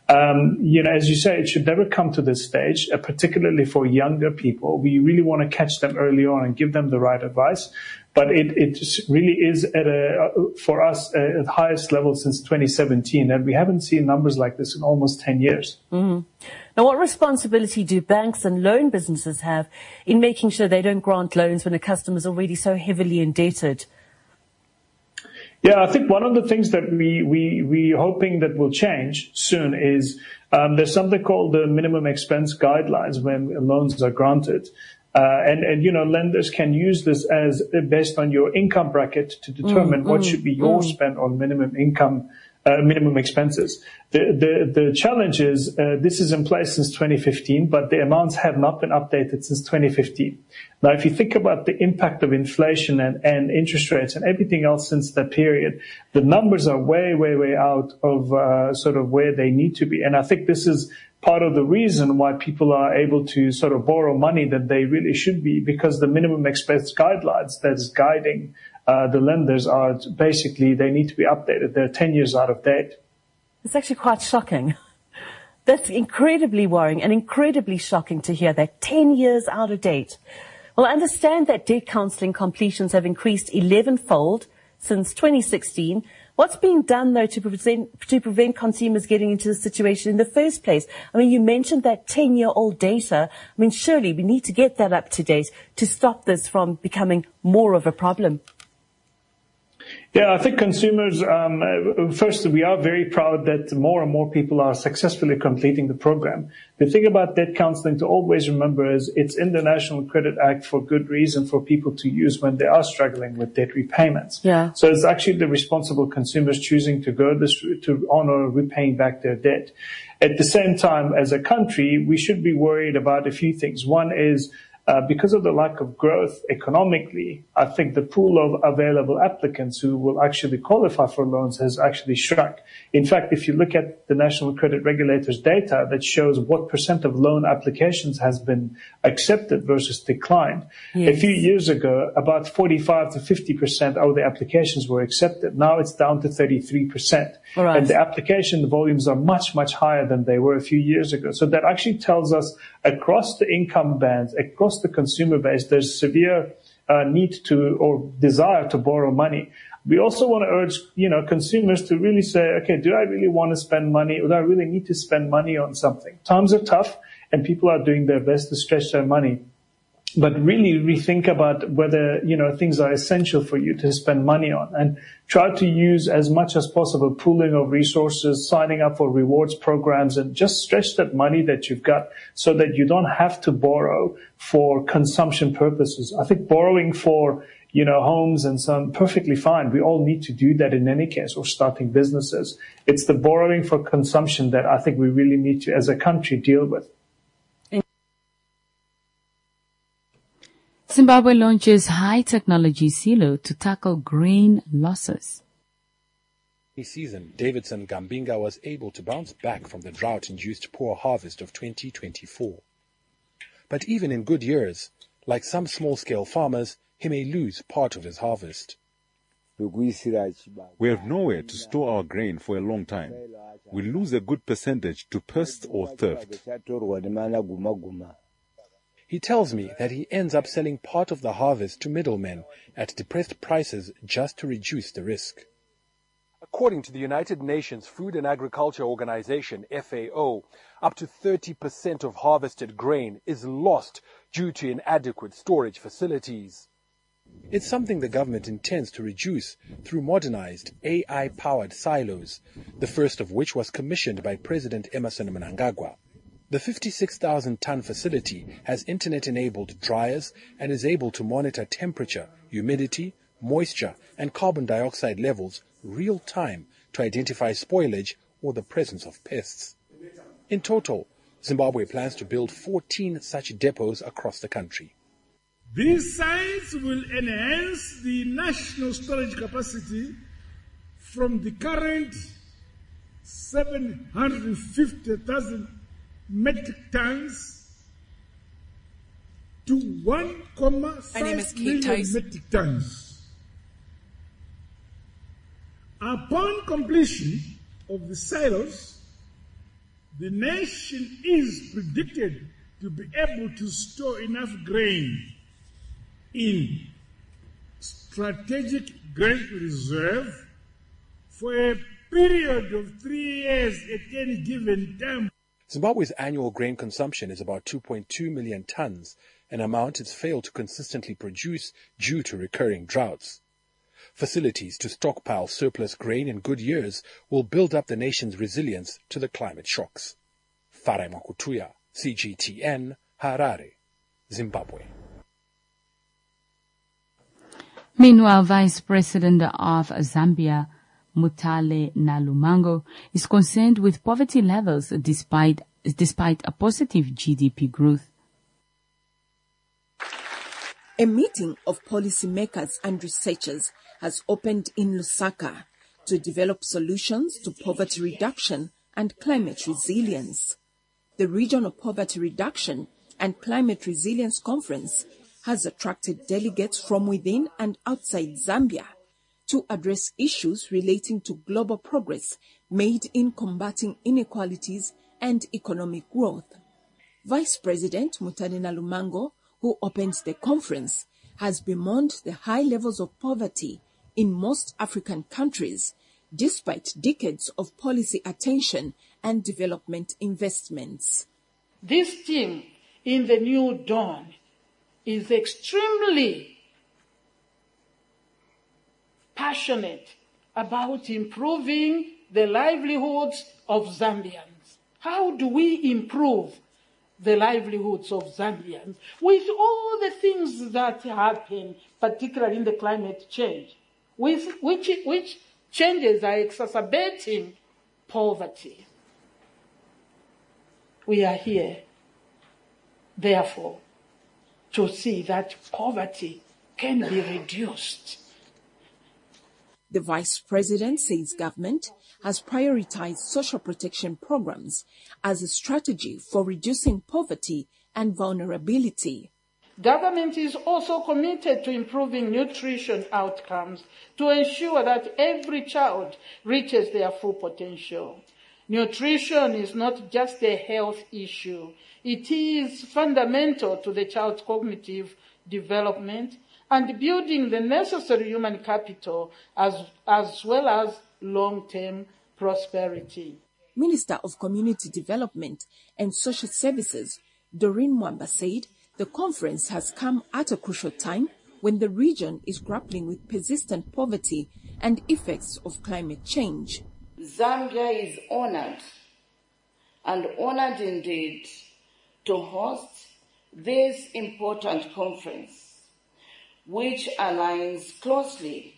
As you say, it should never come to this stage, particularly for younger people. We really want to catch them early on and give them the right advice. But it really is for us at the highest level since 2017, and we haven't seen numbers like this in almost 10 years. Mm-hmm. Now, what responsibility do banks and loan businesses have in making sure they don't grant loans when a customer is already so heavily indebted? Yeah, I think one of the things that we hoping that will change soon is there's something called the minimum expense guidelines when loans are granted. Lenders can use this as based on your income bracket to determine what should be your spend on minimum income, minimum expenses. The challenge is this is in place since 2015, but the amounts have not been updated since 2015. Now, if you think about the impact of inflation and interest rates and everything else since that period, the numbers are way, way, way out of sort of where they need to be. And I think this is part of the reason why people are able to sort of borrow money that they really should be, because the minimum expense guidelines that's guiding the lenders are basically, they need to be updated. They're 10 years out of date. It's actually quite shocking. That's incredibly worrying and incredibly shocking to hear that 10 years out of date. Well, I understand that debt counselling completions have increased 11-fold since 2016. What's being done, though, to prevent consumers getting into this situation in the first place? I mean, you mentioned that 10-year-old data. I mean, surely we need to get that up to date to stop this from becoming more of a problem. Yeah, I think consumers, first, we are very proud that more and more people are successfully completing the program. The thing about debt counseling to always remember is it's in the National Credit Act for good reason for people to use when they are struggling with debt repayments. Yeah. So it's actually the responsible consumers choosing to go this route to honor repaying back their debt. At the same time, as a country, we should be worried about a few things. One is, because of the lack of growth economically, I think the pool of available applicants who will actually qualify for loans has actually shrunk. In fact, if you look at the National Credit Regulator's data that shows what % of loan applications has been accepted versus declined, Yes. a few years ago, about 45 to 50% of the applications were accepted. Now it's down to 33%. All right. And the application volumes are much, much higher than they were a few years ago. So that actually tells us across the income bands, across the consumer base, there's severe need to or desire to borrow money. We also want to urge, consumers to really say, okay, do I really want to spend money, or do I really need to spend money on something? Times are tough and people are doing their best to stretch their money. But really rethink about whether, things are essential for you to spend money on, and try to use as much as possible pooling of resources, signing up for rewards programs, and just stretch that money that you've got so that you don't have to borrow for consumption purposes. I think borrowing for, homes and so on, perfectly fine. We all need to do that in any case, or starting businesses. It's the borrowing for consumption that I think we really need to, as a country, deal with. Zimbabwe launches high-technology silo to tackle grain losses. This season, Davidson Gambinga was able to bounce back from the drought-induced poor harvest of 2024. But even in good years, like some small-scale farmers, he may lose part of his harvest. We have nowhere to store our grain for a long time. We lose a good percentage to pests or theft. He tells me that he ends up selling part of the harvest to middlemen at depressed prices just to reduce the risk. According to the United Nations Food and Agriculture Organization, FAO, up to 30% of harvested grain is lost due to inadequate storage facilities. It's something the government intends to reduce through modernized AI-powered silos, the first of which was commissioned by President Emmerson Mnangagwa. The 56,000-ton facility has internet-enabled dryers and is able to monitor temperature, humidity, moisture, and carbon dioxide levels real-time to identify spoilage or the presence of pests. In total, Zimbabwe plans to build 14 such depots across the country. These sites will enhance the national storage capacity from the current 750,000 metric tons to 1.5 million metric tons. Upon completion of the silos, the nation is predicted to be able to store enough grain in strategic grain reserve for a period of 3 years at any given time. Zimbabwe's annual grain consumption is about 2.2 million tons, an amount it's failed to consistently produce due to recurring droughts. Facilities to stockpile surplus grain in good years will build up the nation's resilience to the climate shocks. Farai Makutuya, CGTN, Harare, Zimbabwe. Meanwhile, Vice President of Zambia, Mutale Nalumango, is concerned with poverty levels despite a positive GDP growth. A meeting of policymakers and researchers has opened in Lusaka to develop solutions to poverty reduction and climate resilience. The Regional Poverty Reduction and Climate Resilience Conference has attracted delegates from within and outside Zambia to address issues relating to global progress made in combating inequalities and economic growth. Vice President Mutale Nalumango, who opened the conference, has bemoaned the high levels of poverty in most African countries, despite decades of policy attention and development investments. This team in the New Dawn is extremely passionate passionate about improving the livelihoods of Zambians. How do we improve the livelihoods of Zambians with all the things that happen, particularly in the climate change, which changes are exacerbating poverty? We are here, therefore, to see that poverty can be reduced. The Vice President says government has prioritized social protection programs as a strategy for reducing poverty and vulnerability. Government is also committed to improving nutrition outcomes to ensure that every child reaches their full potential. Nutrition is not just a health issue. It is fundamental to the child's cognitive development and building the necessary human capital as well as long-term prosperity. Minister of Community Development and Social Services, Doreen Mwamba, said the conference has come at a crucial time when the region is grappling with persistent poverty and effects of climate change. Zambia is honored, and honored indeed, to host this important conference, which aligns closely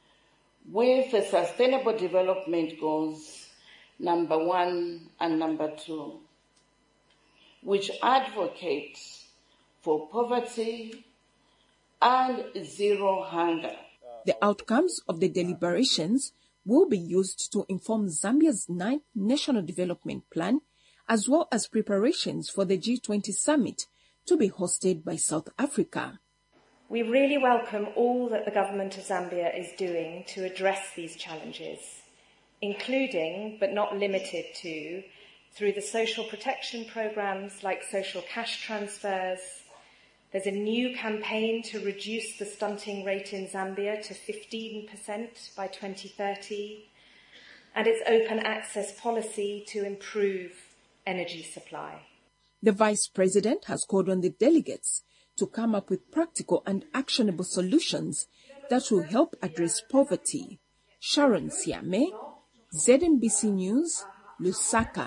with the Sustainable Development Goals number 1 and number 2, which advocates for poverty and zero hunger. The outcomes of the deliberations will be used to inform Zambia's 9th National Development Plan, as well as preparations for the G20 summit to be hosted by South Africa. We really welcome all that the government of Zambia is doing to address these challenges, including, but not limited to, through the social protection programs like social cash transfers. There's a new campaign to reduce the stunting rate in Zambia to 15% by 2030, and its open access policy to improve energy supply. The Vice President has called on the delegates to come up with practical and actionable solutions that will help address poverty. Sharon Siame, ZNBC News, Lusaka.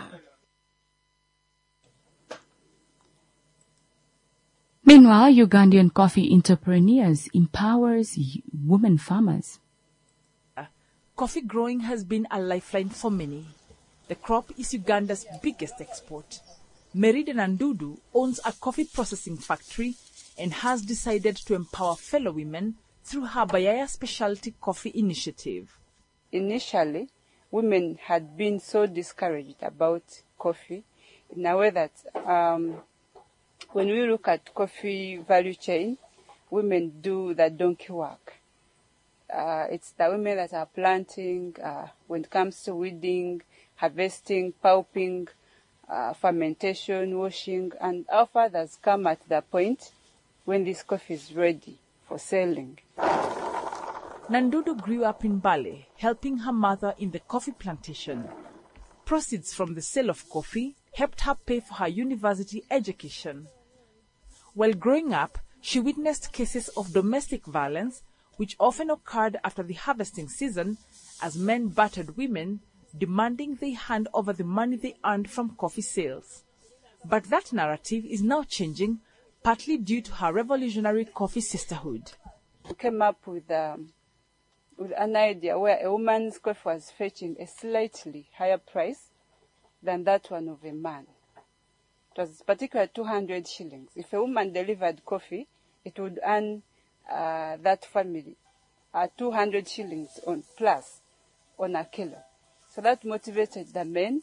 Meanwhile, Ugandan coffee entrepreneurs empowers women farmers. Coffee growing has been a lifeline for many. The crop is Uganda's biggest export. Merida Nandudu owns a coffee processing factory and has decided to empower fellow women through her Bayaya Specialty Coffee Initiative. Initially, women had been so discouraged about coffee in a way that when we look at coffee value chain, women do the donkey work. It's the women that are planting, when it comes to weeding, harvesting, pulping, fermentation, washing, and our fathers come at the point when this coffee is ready for selling. Nandudu grew up in Bale, helping her mother in the coffee plantation. Proceeds from the sale of coffee helped her pay for her university education. While growing up, she witnessed cases of domestic violence, which often occurred after the harvesting season, as men battered women, demanding they hand over the money they earned from coffee sales. But that narrative is now changing, partly due to her revolutionary coffee sisterhood. We came up with an idea where a woman's coffee was fetching a slightly higher price than that one of a man. It was particularly 200 shillings. If a woman delivered coffee, it would earn that family 200 shillings plus on a kilo. So that motivated the men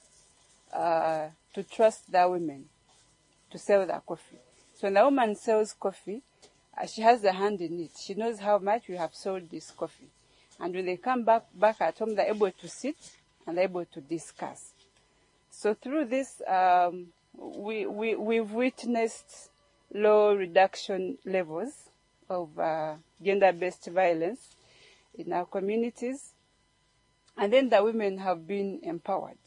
to trust the women to sell their coffee. So when a woman sells coffee, she has a hand in it. She knows how much we have sold this coffee. And when they come back at home, they're able to sit and they're able to discuss. So through this, we've witnessed low reduction levels of gender-based violence in our communities. And then the women have been empowered.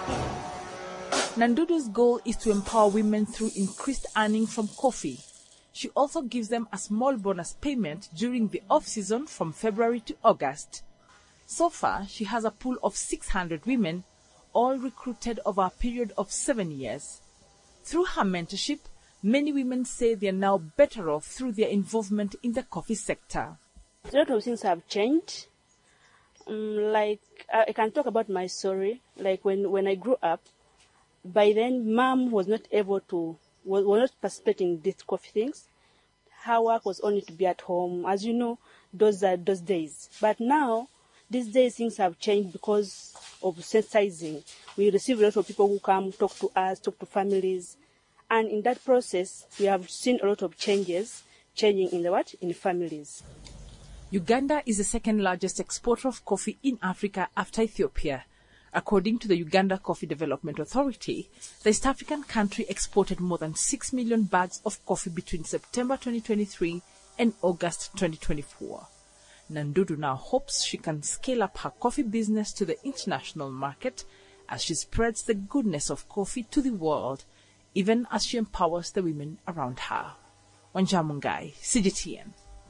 Nandudu's goal is to empower women through increased earning from coffee. She also gives them a small bonus payment during the off-season from February to August. So far, she has a pool of 600 women, all recruited over a period of 7 years. Through her mentorship, many women say they are now better off through their involvement in the coffee sector. A lot of things have changed. I can talk about my story. Like when I grew up, by then Mom was not able to, was not participating in these coffee things. Her work was only to be at home, as you know, those days. But now, these days things have changed because of sensitizing. We receive a lot of people who come, talk to us, talk to families. And in that process, we have seen a lot of changes changing in families. Uganda is the second largest exporter of coffee in Africa after Ethiopia. According to the Uganda Coffee Development Authority, the East African country exported more than 6 million bags of coffee between September 2023 and August 2024. Nandudu now hopes she can scale up her coffee business to the international market as she spreads the goodness of coffee to the world, even as she empowers the women around her. Wanjamungai, CGTN.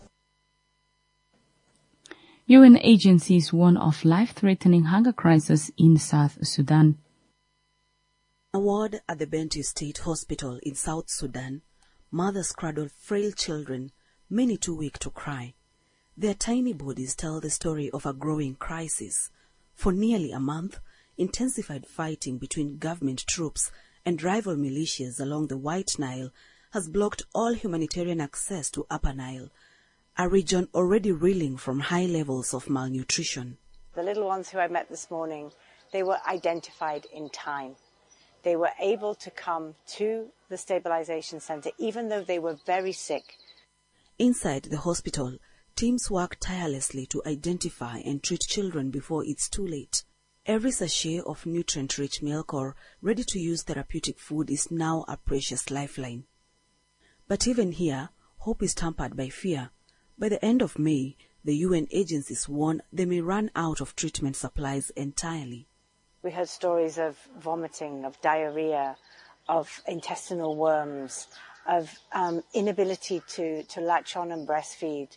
UN agencies warn of life-threatening hunger crisis in South Sudan. A ward at the Bentiu State Hospital in South Sudan, mothers cradle frail children, many too weak to cry. Their tiny bodies tell the story of a growing crisis. For nearly a month, intensified fighting between government troops and rival militias along the White Nile has blocked all humanitarian access to Upper Nile, a region already reeling from high levels of malnutrition. The little ones who I met this morning, they were identified in time. They were able to come to the stabilization center even though they were very sick. Inside the hospital, teams work tirelessly to identify and treat children before it's too late. Every sachet of nutrient-rich milk or ready-to-use therapeutic food is now a precious lifeline. But even here, hope is tempered by fear. By the end of May, the UN agencies warn they may run out of treatment supplies entirely. We heard stories of vomiting, of diarrhea, of intestinal worms, of inability to latch on and breastfeed.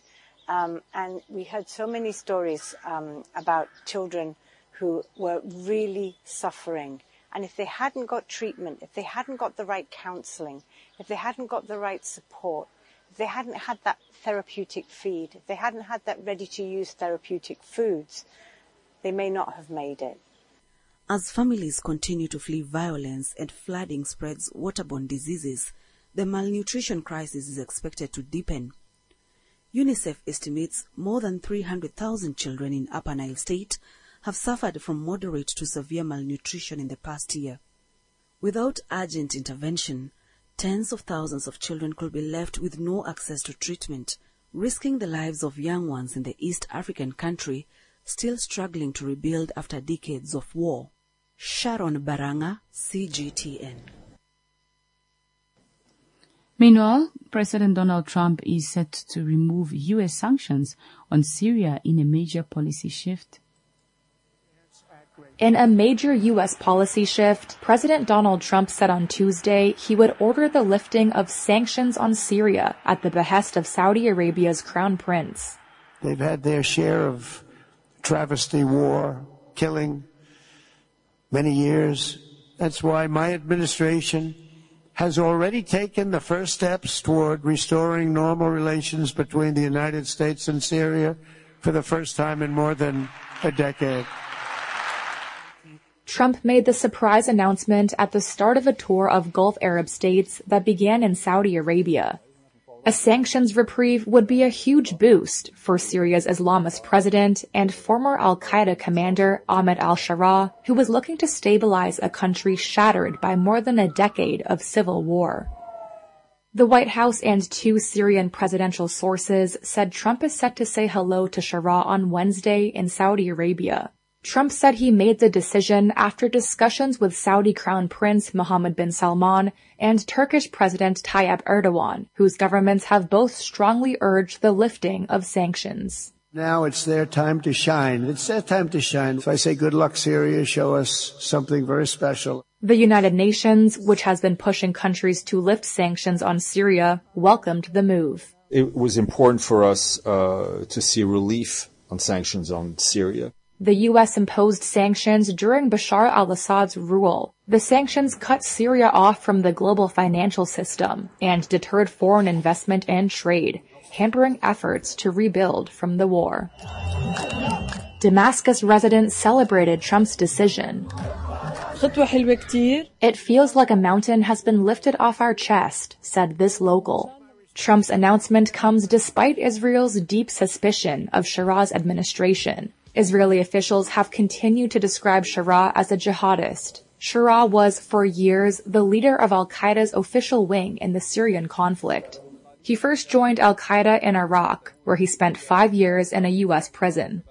And we heard so many stories about children who were really suffering. And if they hadn't got treatment, if they hadn't got the right counseling, if they hadn't got the right support, if they hadn't had that therapeutic feed, if they hadn't had that ready-to-use therapeutic foods, they may not have made it. As families continue to flee violence and flooding spreads waterborne diseases, the malnutrition crisis is expected to deepen. UNICEF estimates more than 300,000 children in Upper Nile State have suffered from moderate to severe malnutrition in the past year. Without urgent intervention, tens of thousands of children could be left with no access to treatment, risking the lives of young ones in the East African country still struggling to rebuild after decades of war. Sharon Baranga, CGTN. Meanwhile, President Donald Trump is set to remove U.S. sanctions on Syria in a major policy shift. In a major U.S. policy shift, President Donald Trump said on Tuesday he would order the lifting of sanctions on Syria at the behest of Saudi Arabia's crown prince. They've had their share of travesty, war, killing, many years. That's why my administration has already taken the first steps toward restoring normal relations between the United States and Syria for the first time in more than a decade. Trump made the surprise announcement at the start of a tour of Gulf Arab states that began in Saudi Arabia. A sanctions reprieve would be a huge boost for Syria's Islamist president and former al-Qaeda commander Ahmed al-Sharaa, who was looking to stabilize a country shattered by more than a decade of civil war. The White House and two Syrian presidential sources said Trump is set to say hello to Sharaa on Wednesday in Saudi Arabia. Trump said he made the decision after discussions with Saudi Crown Prince Mohammed bin Salman and Turkish President Tayyip Erdogan, whose governments have both strongly urged the lifting of sanctions. Now it's their time to shine. It's their time to shine. So I say good luck, Syria. Show us something very special. The United Nations, which has been pushing countries to lift sanctions on Syria, welcomed the move. It was important for us to see relief on sanctions on Syria. The U.S. imposed sanctions during Bashar al-Assad's rule. The sanctions cut Syria off from the global financial system and deterred foreign investment and trade, hampering efforts to rebuild from the war. Damascus residents celebrated Trump's decision. It feels like a mountain has been lifted off our chest, said this local. Trump's announcement comes despite Israel's deep suspicion of Sharah's administration. Israeli officials have continued to describe Sharah as a jihadist. Sharah was, for years, the leader of al-Qaeda's official wing in the Syrian conflict. He first joined al-Qaeda in Iraq, where he spent 5 years in a U.S. prison.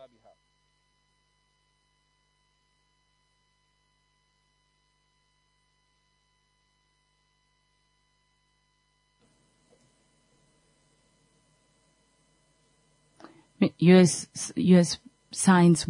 U.S. signs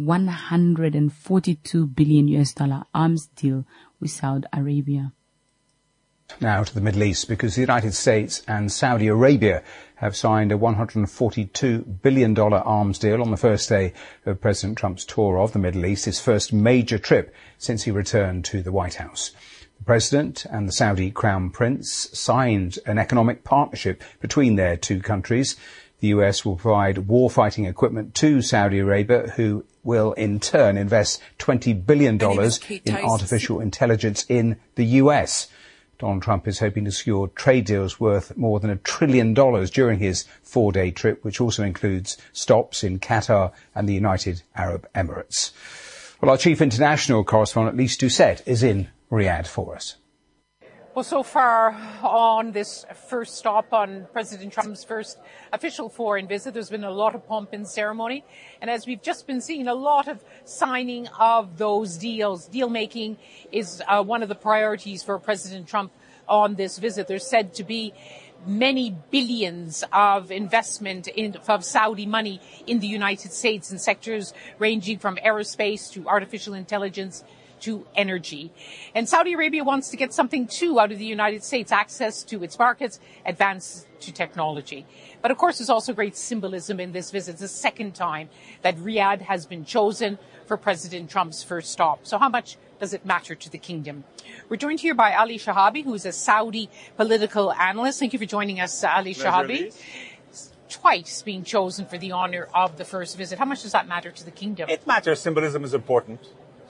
$142 billion arms deal with Saudi Arabia. Now to the Middle East, because the United States and Saudi Arabia have signed a $142 billion arms deal on the first day of President Trump's tour of the Middle East, his first major trip since he returned to the White House. The President and the Saudi Crown Prince signed an economic partnership between their two countries. The US will provide war-fighting equipment to Saudi Arabia, who will in turn invest $20 billion in artificial intelligence in the US. Donald Trump is hoping to secure trade deals worth more than $1 trillion during his 4-day trip, which also includes stops in Qatar and the United Arab Emirates. Well, our chief international correspondent, Lise Doucette, is in Riyadh for us. Well, so far on this first stop on President Trump's first official foreign visit, there's been a lot of pomp and ceremony. And as we've just been seeing, a lot of signing of those deals. Deal making is one of the priorities for President Trump on this visit. There's said to be many billions of investment of Saudi money in the United States in sectors ranging from aerospace to artificial intelligence to energy. And Saudi Arabia wants to get something too out of the United States, access to its markets, advance to technology. But of course, there's also great symbolism in this visit. It's the second time that Riyadh has been chosen for President Trump's first stop. So how much does it matter to the kingdom? We're joined here by Ali Shahabi, who is a Saudi political analyst. Thank you for joining us, Ali Shahabi. Twice being chosen for the honor of the first visit. How much does that matter to the kingdom? It matters. Symbolism is important.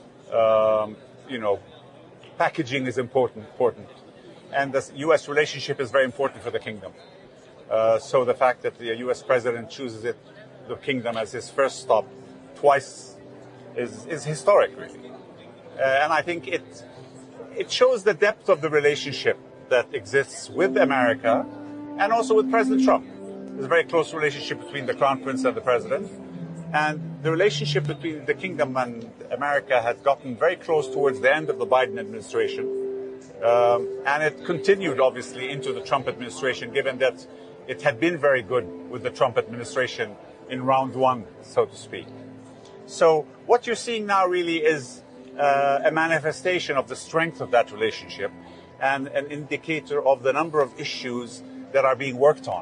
Packaging is important, and the U.S. relationship is very important for the kingdom. So the fact that the U.S. president chooses the kingdom as his first stop twice is historic, really. And I think it shows the depth of the relationship that exists with America and also with President Trump. There's a very close relationship between the Crown Prince and the president. And the relationship between the kingdom and America had gotten very close towards the end of the Biden administration. And it continued, obviously, into the Trump administration, given that it had been very good with the Trump administration in round one, so to speak. So what you're seeing now really is a manifestation of the strength of that relationship and an indicator of the number of issues that are being worked on.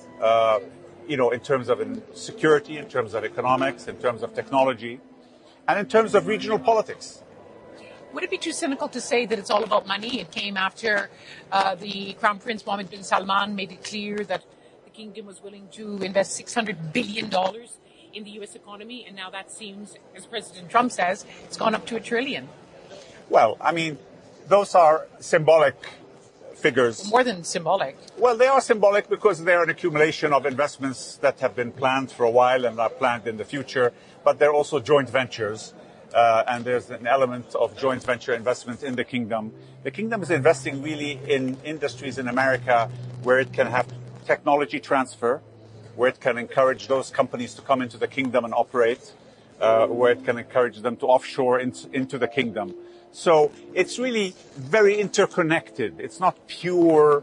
In terms of security, in terms of economics, in terms of technology, and in terms of regional politics. Would it be too cynical to say that it's all about money? It came after the Crown Prince Mohammed bin Salman made it clear that the kingdom was willing to invest $600 billion in the U.S. economy, and now that seems, as President Trump says, it's gone up to $1 trillion. Well, I mean, those are symbolic figures. More than symbolic. Well, they are symbolic because they are an accumulation of investments that have been planned for a while and are planned in the future, but they're also joint ventures, and there's an element of joint venture investment in the kingdom. The kingdom is investing really in industries in America where it can have technology transfer, where it can encourage those companies to come into the kingdom and operate, where it can encourage them to offshore into the kingdom. So it's really very interconnected. It's not pure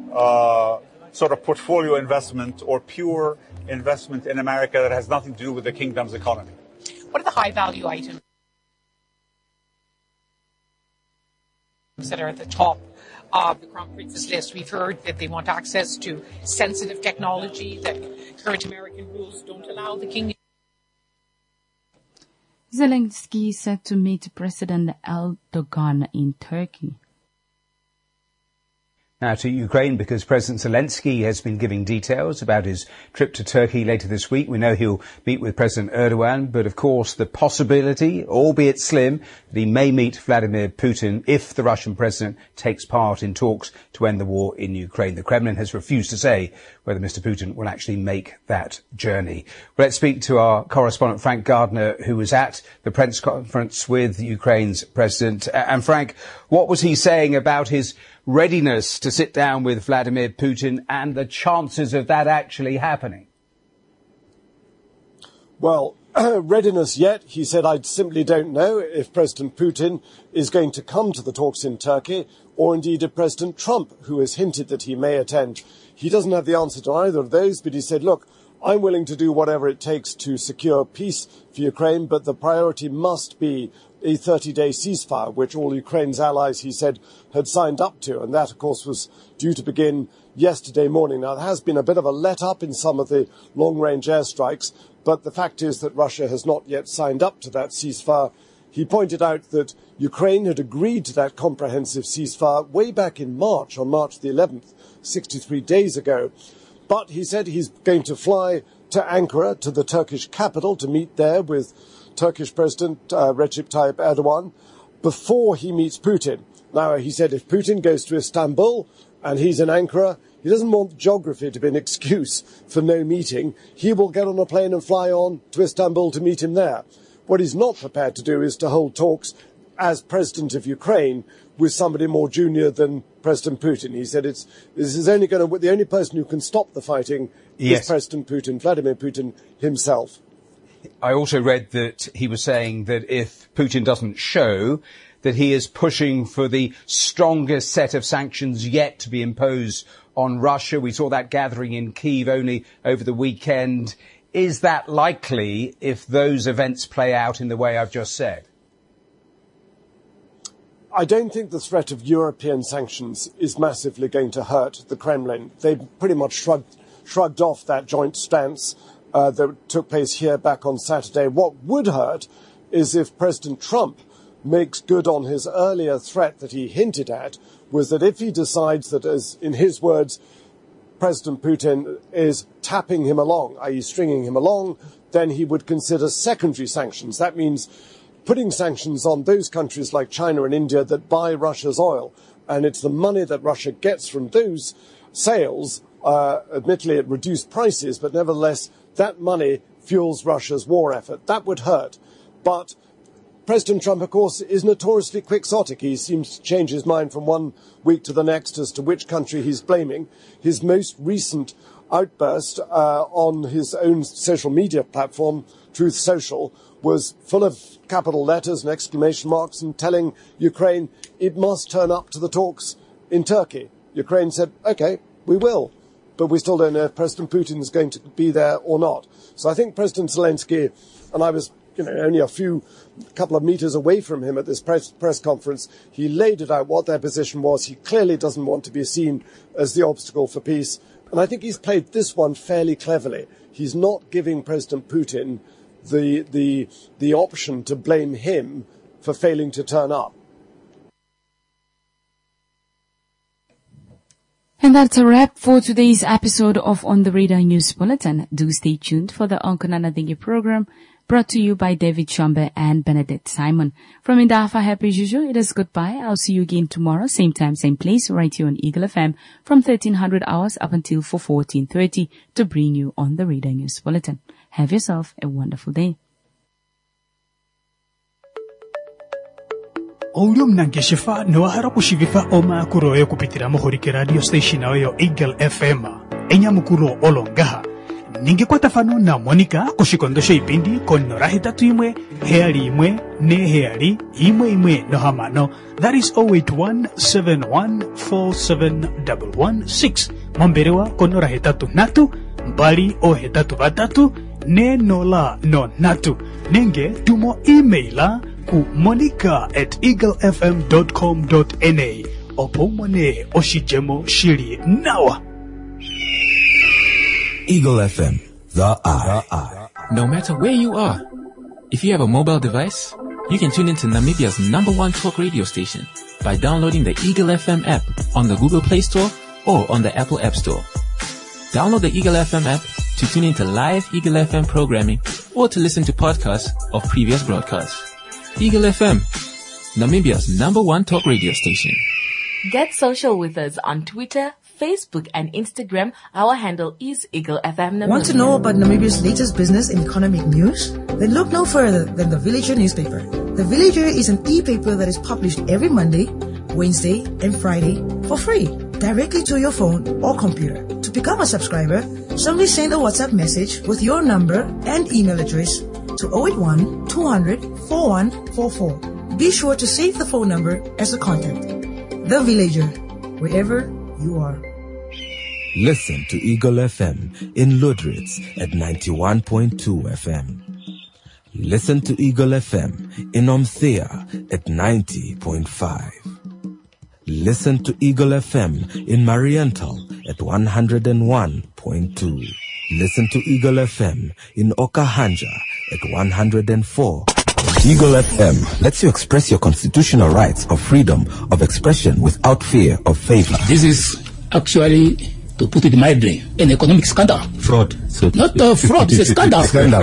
sort of portfolio investment or pure investment in America that has nothing to do with the kingdom's economy. What are the high-value items that are at the top of the Crown Prince's list. We've heard that they want access to sensitive technology, that current American rules don't allow the king. Zelensky set to meet President Erdogan in Turkey. Now to Ukraine, because President Zelensky has been giving details about his trip to Turkey later this week. We know he'll meet with President Erdogan, but of course the possibility, albeit slim, that he may meet Vladimir Putin if the Russian president takes part in talks to end the war in Ukraine. The Kremlin has refused to say whether Mr. Putin will actually make that journey. Well, let's speak to our correspondent Frank Gardner, who was at the press conference with Ukraine's president. And Frank, what was he saying about his readiness to sit down with Vladimir Putin and the chances of that actually happening? Well, readiness yet, he said, I simply don't know if President Putin is going to come to the talks in Turkey, or indeed if President Trump, who has hinted that he may attend. He doesn't have the answer to either of those, but he said, look, I'm willing to do whatever it takes to secure peace for Ukraine, but the priority must be a 30-day ceasefire, which all Ukraine's allies, he said, had signed up to. And that, of course, was due to begin yesterday morning. Now, there has been a bit of a let-up in some of the long-range airstrikes, but the fact is that Russia has not yet signed up to that ceasefire. He pointed out that Ukraine had agreed to that comprehensive ceasefire way back in March, on March the 11th, 63 days ago. But he said he's going to fly to Ankara, to the Turkish capital, to meet there with Turkish President Recep Tayyip Erdogan before he meets Putin. Now, he said if Putin goes to Istanbul and he's in Ankara, he doesn't want geography to be an excuse for no meeting. He will get on a plane and fly on to Istanbul to meet him there. What he's not prepared to do is to hold talks as president of Ukraine with somebody more junior than President Putin. He said the only person who can stop the fighting is President Putin, Vladimir Putin himself. I also read that he was saying that if Putin doesn't show, that he is pushing for the strongest set of sanctions yet to be imposed on Russia. We saw that gathering in Kyiv only over the weekend. Is that likely if those events play out in the way I've just said? I don't think the threat of European sanctions is massively going to hurt the Kremlin. They pretty much shrugged off that joint stance that took place here back on Saturday. What would hurt is if President Trump makes good on his earlier threat that he hinted at, was that if he decides that, as in his words, President Putin is tapping him along, i.e. stringing him along, then he would consider secondary sanctions. That means putting sanctions on those countries like China and India that buy Russia's oil. And it's the money that Russia gets from those sales, admittedly at reduced prices, but nevertheless, that money fuels Russia's war effort. That would hurt. But President Trump, of course, is notoriously quixotic. He seems to change his mind from one week to the next as to which country he's blaming. His most recent outburst on his own social media platform, Truth Social, was full of capital letters and exclamation marks and telling Ukraine it must turn up to the talks in Turkey. Ukraine said, OK, we will. But we still don't know if President Putin is going to be there or not. So I think President Zelensky, and I was only a couple of meters away from him at this press conference, he laid it out what their position was. He clearly doesn't want to be seen as the obstacle for peace. And I think he's played this one fairly cleverly. He's not giving President Putin the option to blame him for failing to turn up. And that's a wrap for today's episode of On the Radar News Bulletin. Do stay tuned for the Onkanana Dingy program, brought to you by David Chombe and Benedict Simon. From Indafa Happy Juju, it is goodbye. I'll see you again tomorrow, same time, same place, right here on Eagle FM from 1300 hours up until 14:30 to bring you On the Radar News Bulletin. Have yourself a wonderful day. Oulio mnangeshifa noahara kushivifa oma kuroyo kupitira mohorike radio station ayo Eagle FM enya mukuro olongaha ningekwata fano na Monica kushikondosha ipindi konora hitatu imwe heali imwe ne heali imwe no hamano. That is 0817147116 momberewa konora hitatu natu mbali o hitatu batatu ne nola no natu nenge tumo emaila ku monica@eaglefm.com.na opomone oshijemo shiri nawa. Eagle FM, the eye. No matter where you are, if you have a mobile device, you can tune into Namibia's #1 talk radio station by downloading the Eagle FM app on the Google Play Store or on the Apple App Store. Download the Eagle FM app to tune into live Eagle FM programming or to listen to podcasts of previous broadcasts. Eagle FM, Namibia's #1 talk radio station. Get social with us on Twitter, Facebook and Instagram. Our handle is Eagle FM Namibia. Want to know about Namibia's latest business and economic news? Then look no further than The Villager newspaper. The Villager is an e-paper that is published every Monday, Wednesday and Friday for free, directly to your phone or computer. To become a subscriber, simply send a WhatsApp message with your number and email address to 081 200 4144. Be sure to save the phone number as the contact. The Villager, wherever you are. Listen to Eagle FM in Ludritz at 91.2 FM. Listen to Eagle FM in Omthea at 90.5. Listen to Eagle FM in Mariental at 101.2. Listen to Eagle FM in Okahanja at 104. Eagle FM lets you express your constitutional rights of freedom of expression without fear of favor. This is actually, to put it mildly, an economic scandal. Fraud. Not fraud, it's a scandal.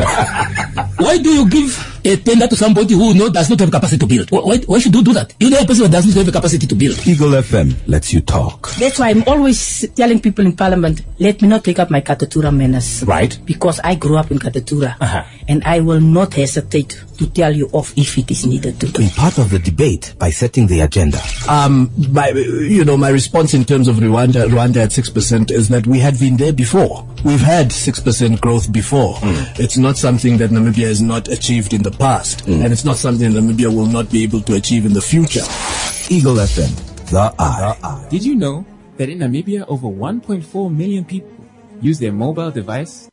Why do you give a tender to somebody who does not have capacity to build? Why should you do that? You know a person who does not have the capacity to build. Eagle FM lets you talk. That's why I'm always telling people in Parliament, let me not take up my Katatura manners. Right. Because I grew up in Katatura. And I will not hesitate to tell you off if it is needed to. Be part of the debate by setting the agenda. My response in terms of Rwanda at 6% is that we had been there before. We've had 6% growth before. It's not something that Namibia has not achieved in the past. And it's not something Namibia will not be able to achieve in the future. Eagle FM, the eye. Did you know that in Namibia over 1.4 million people use their mobile device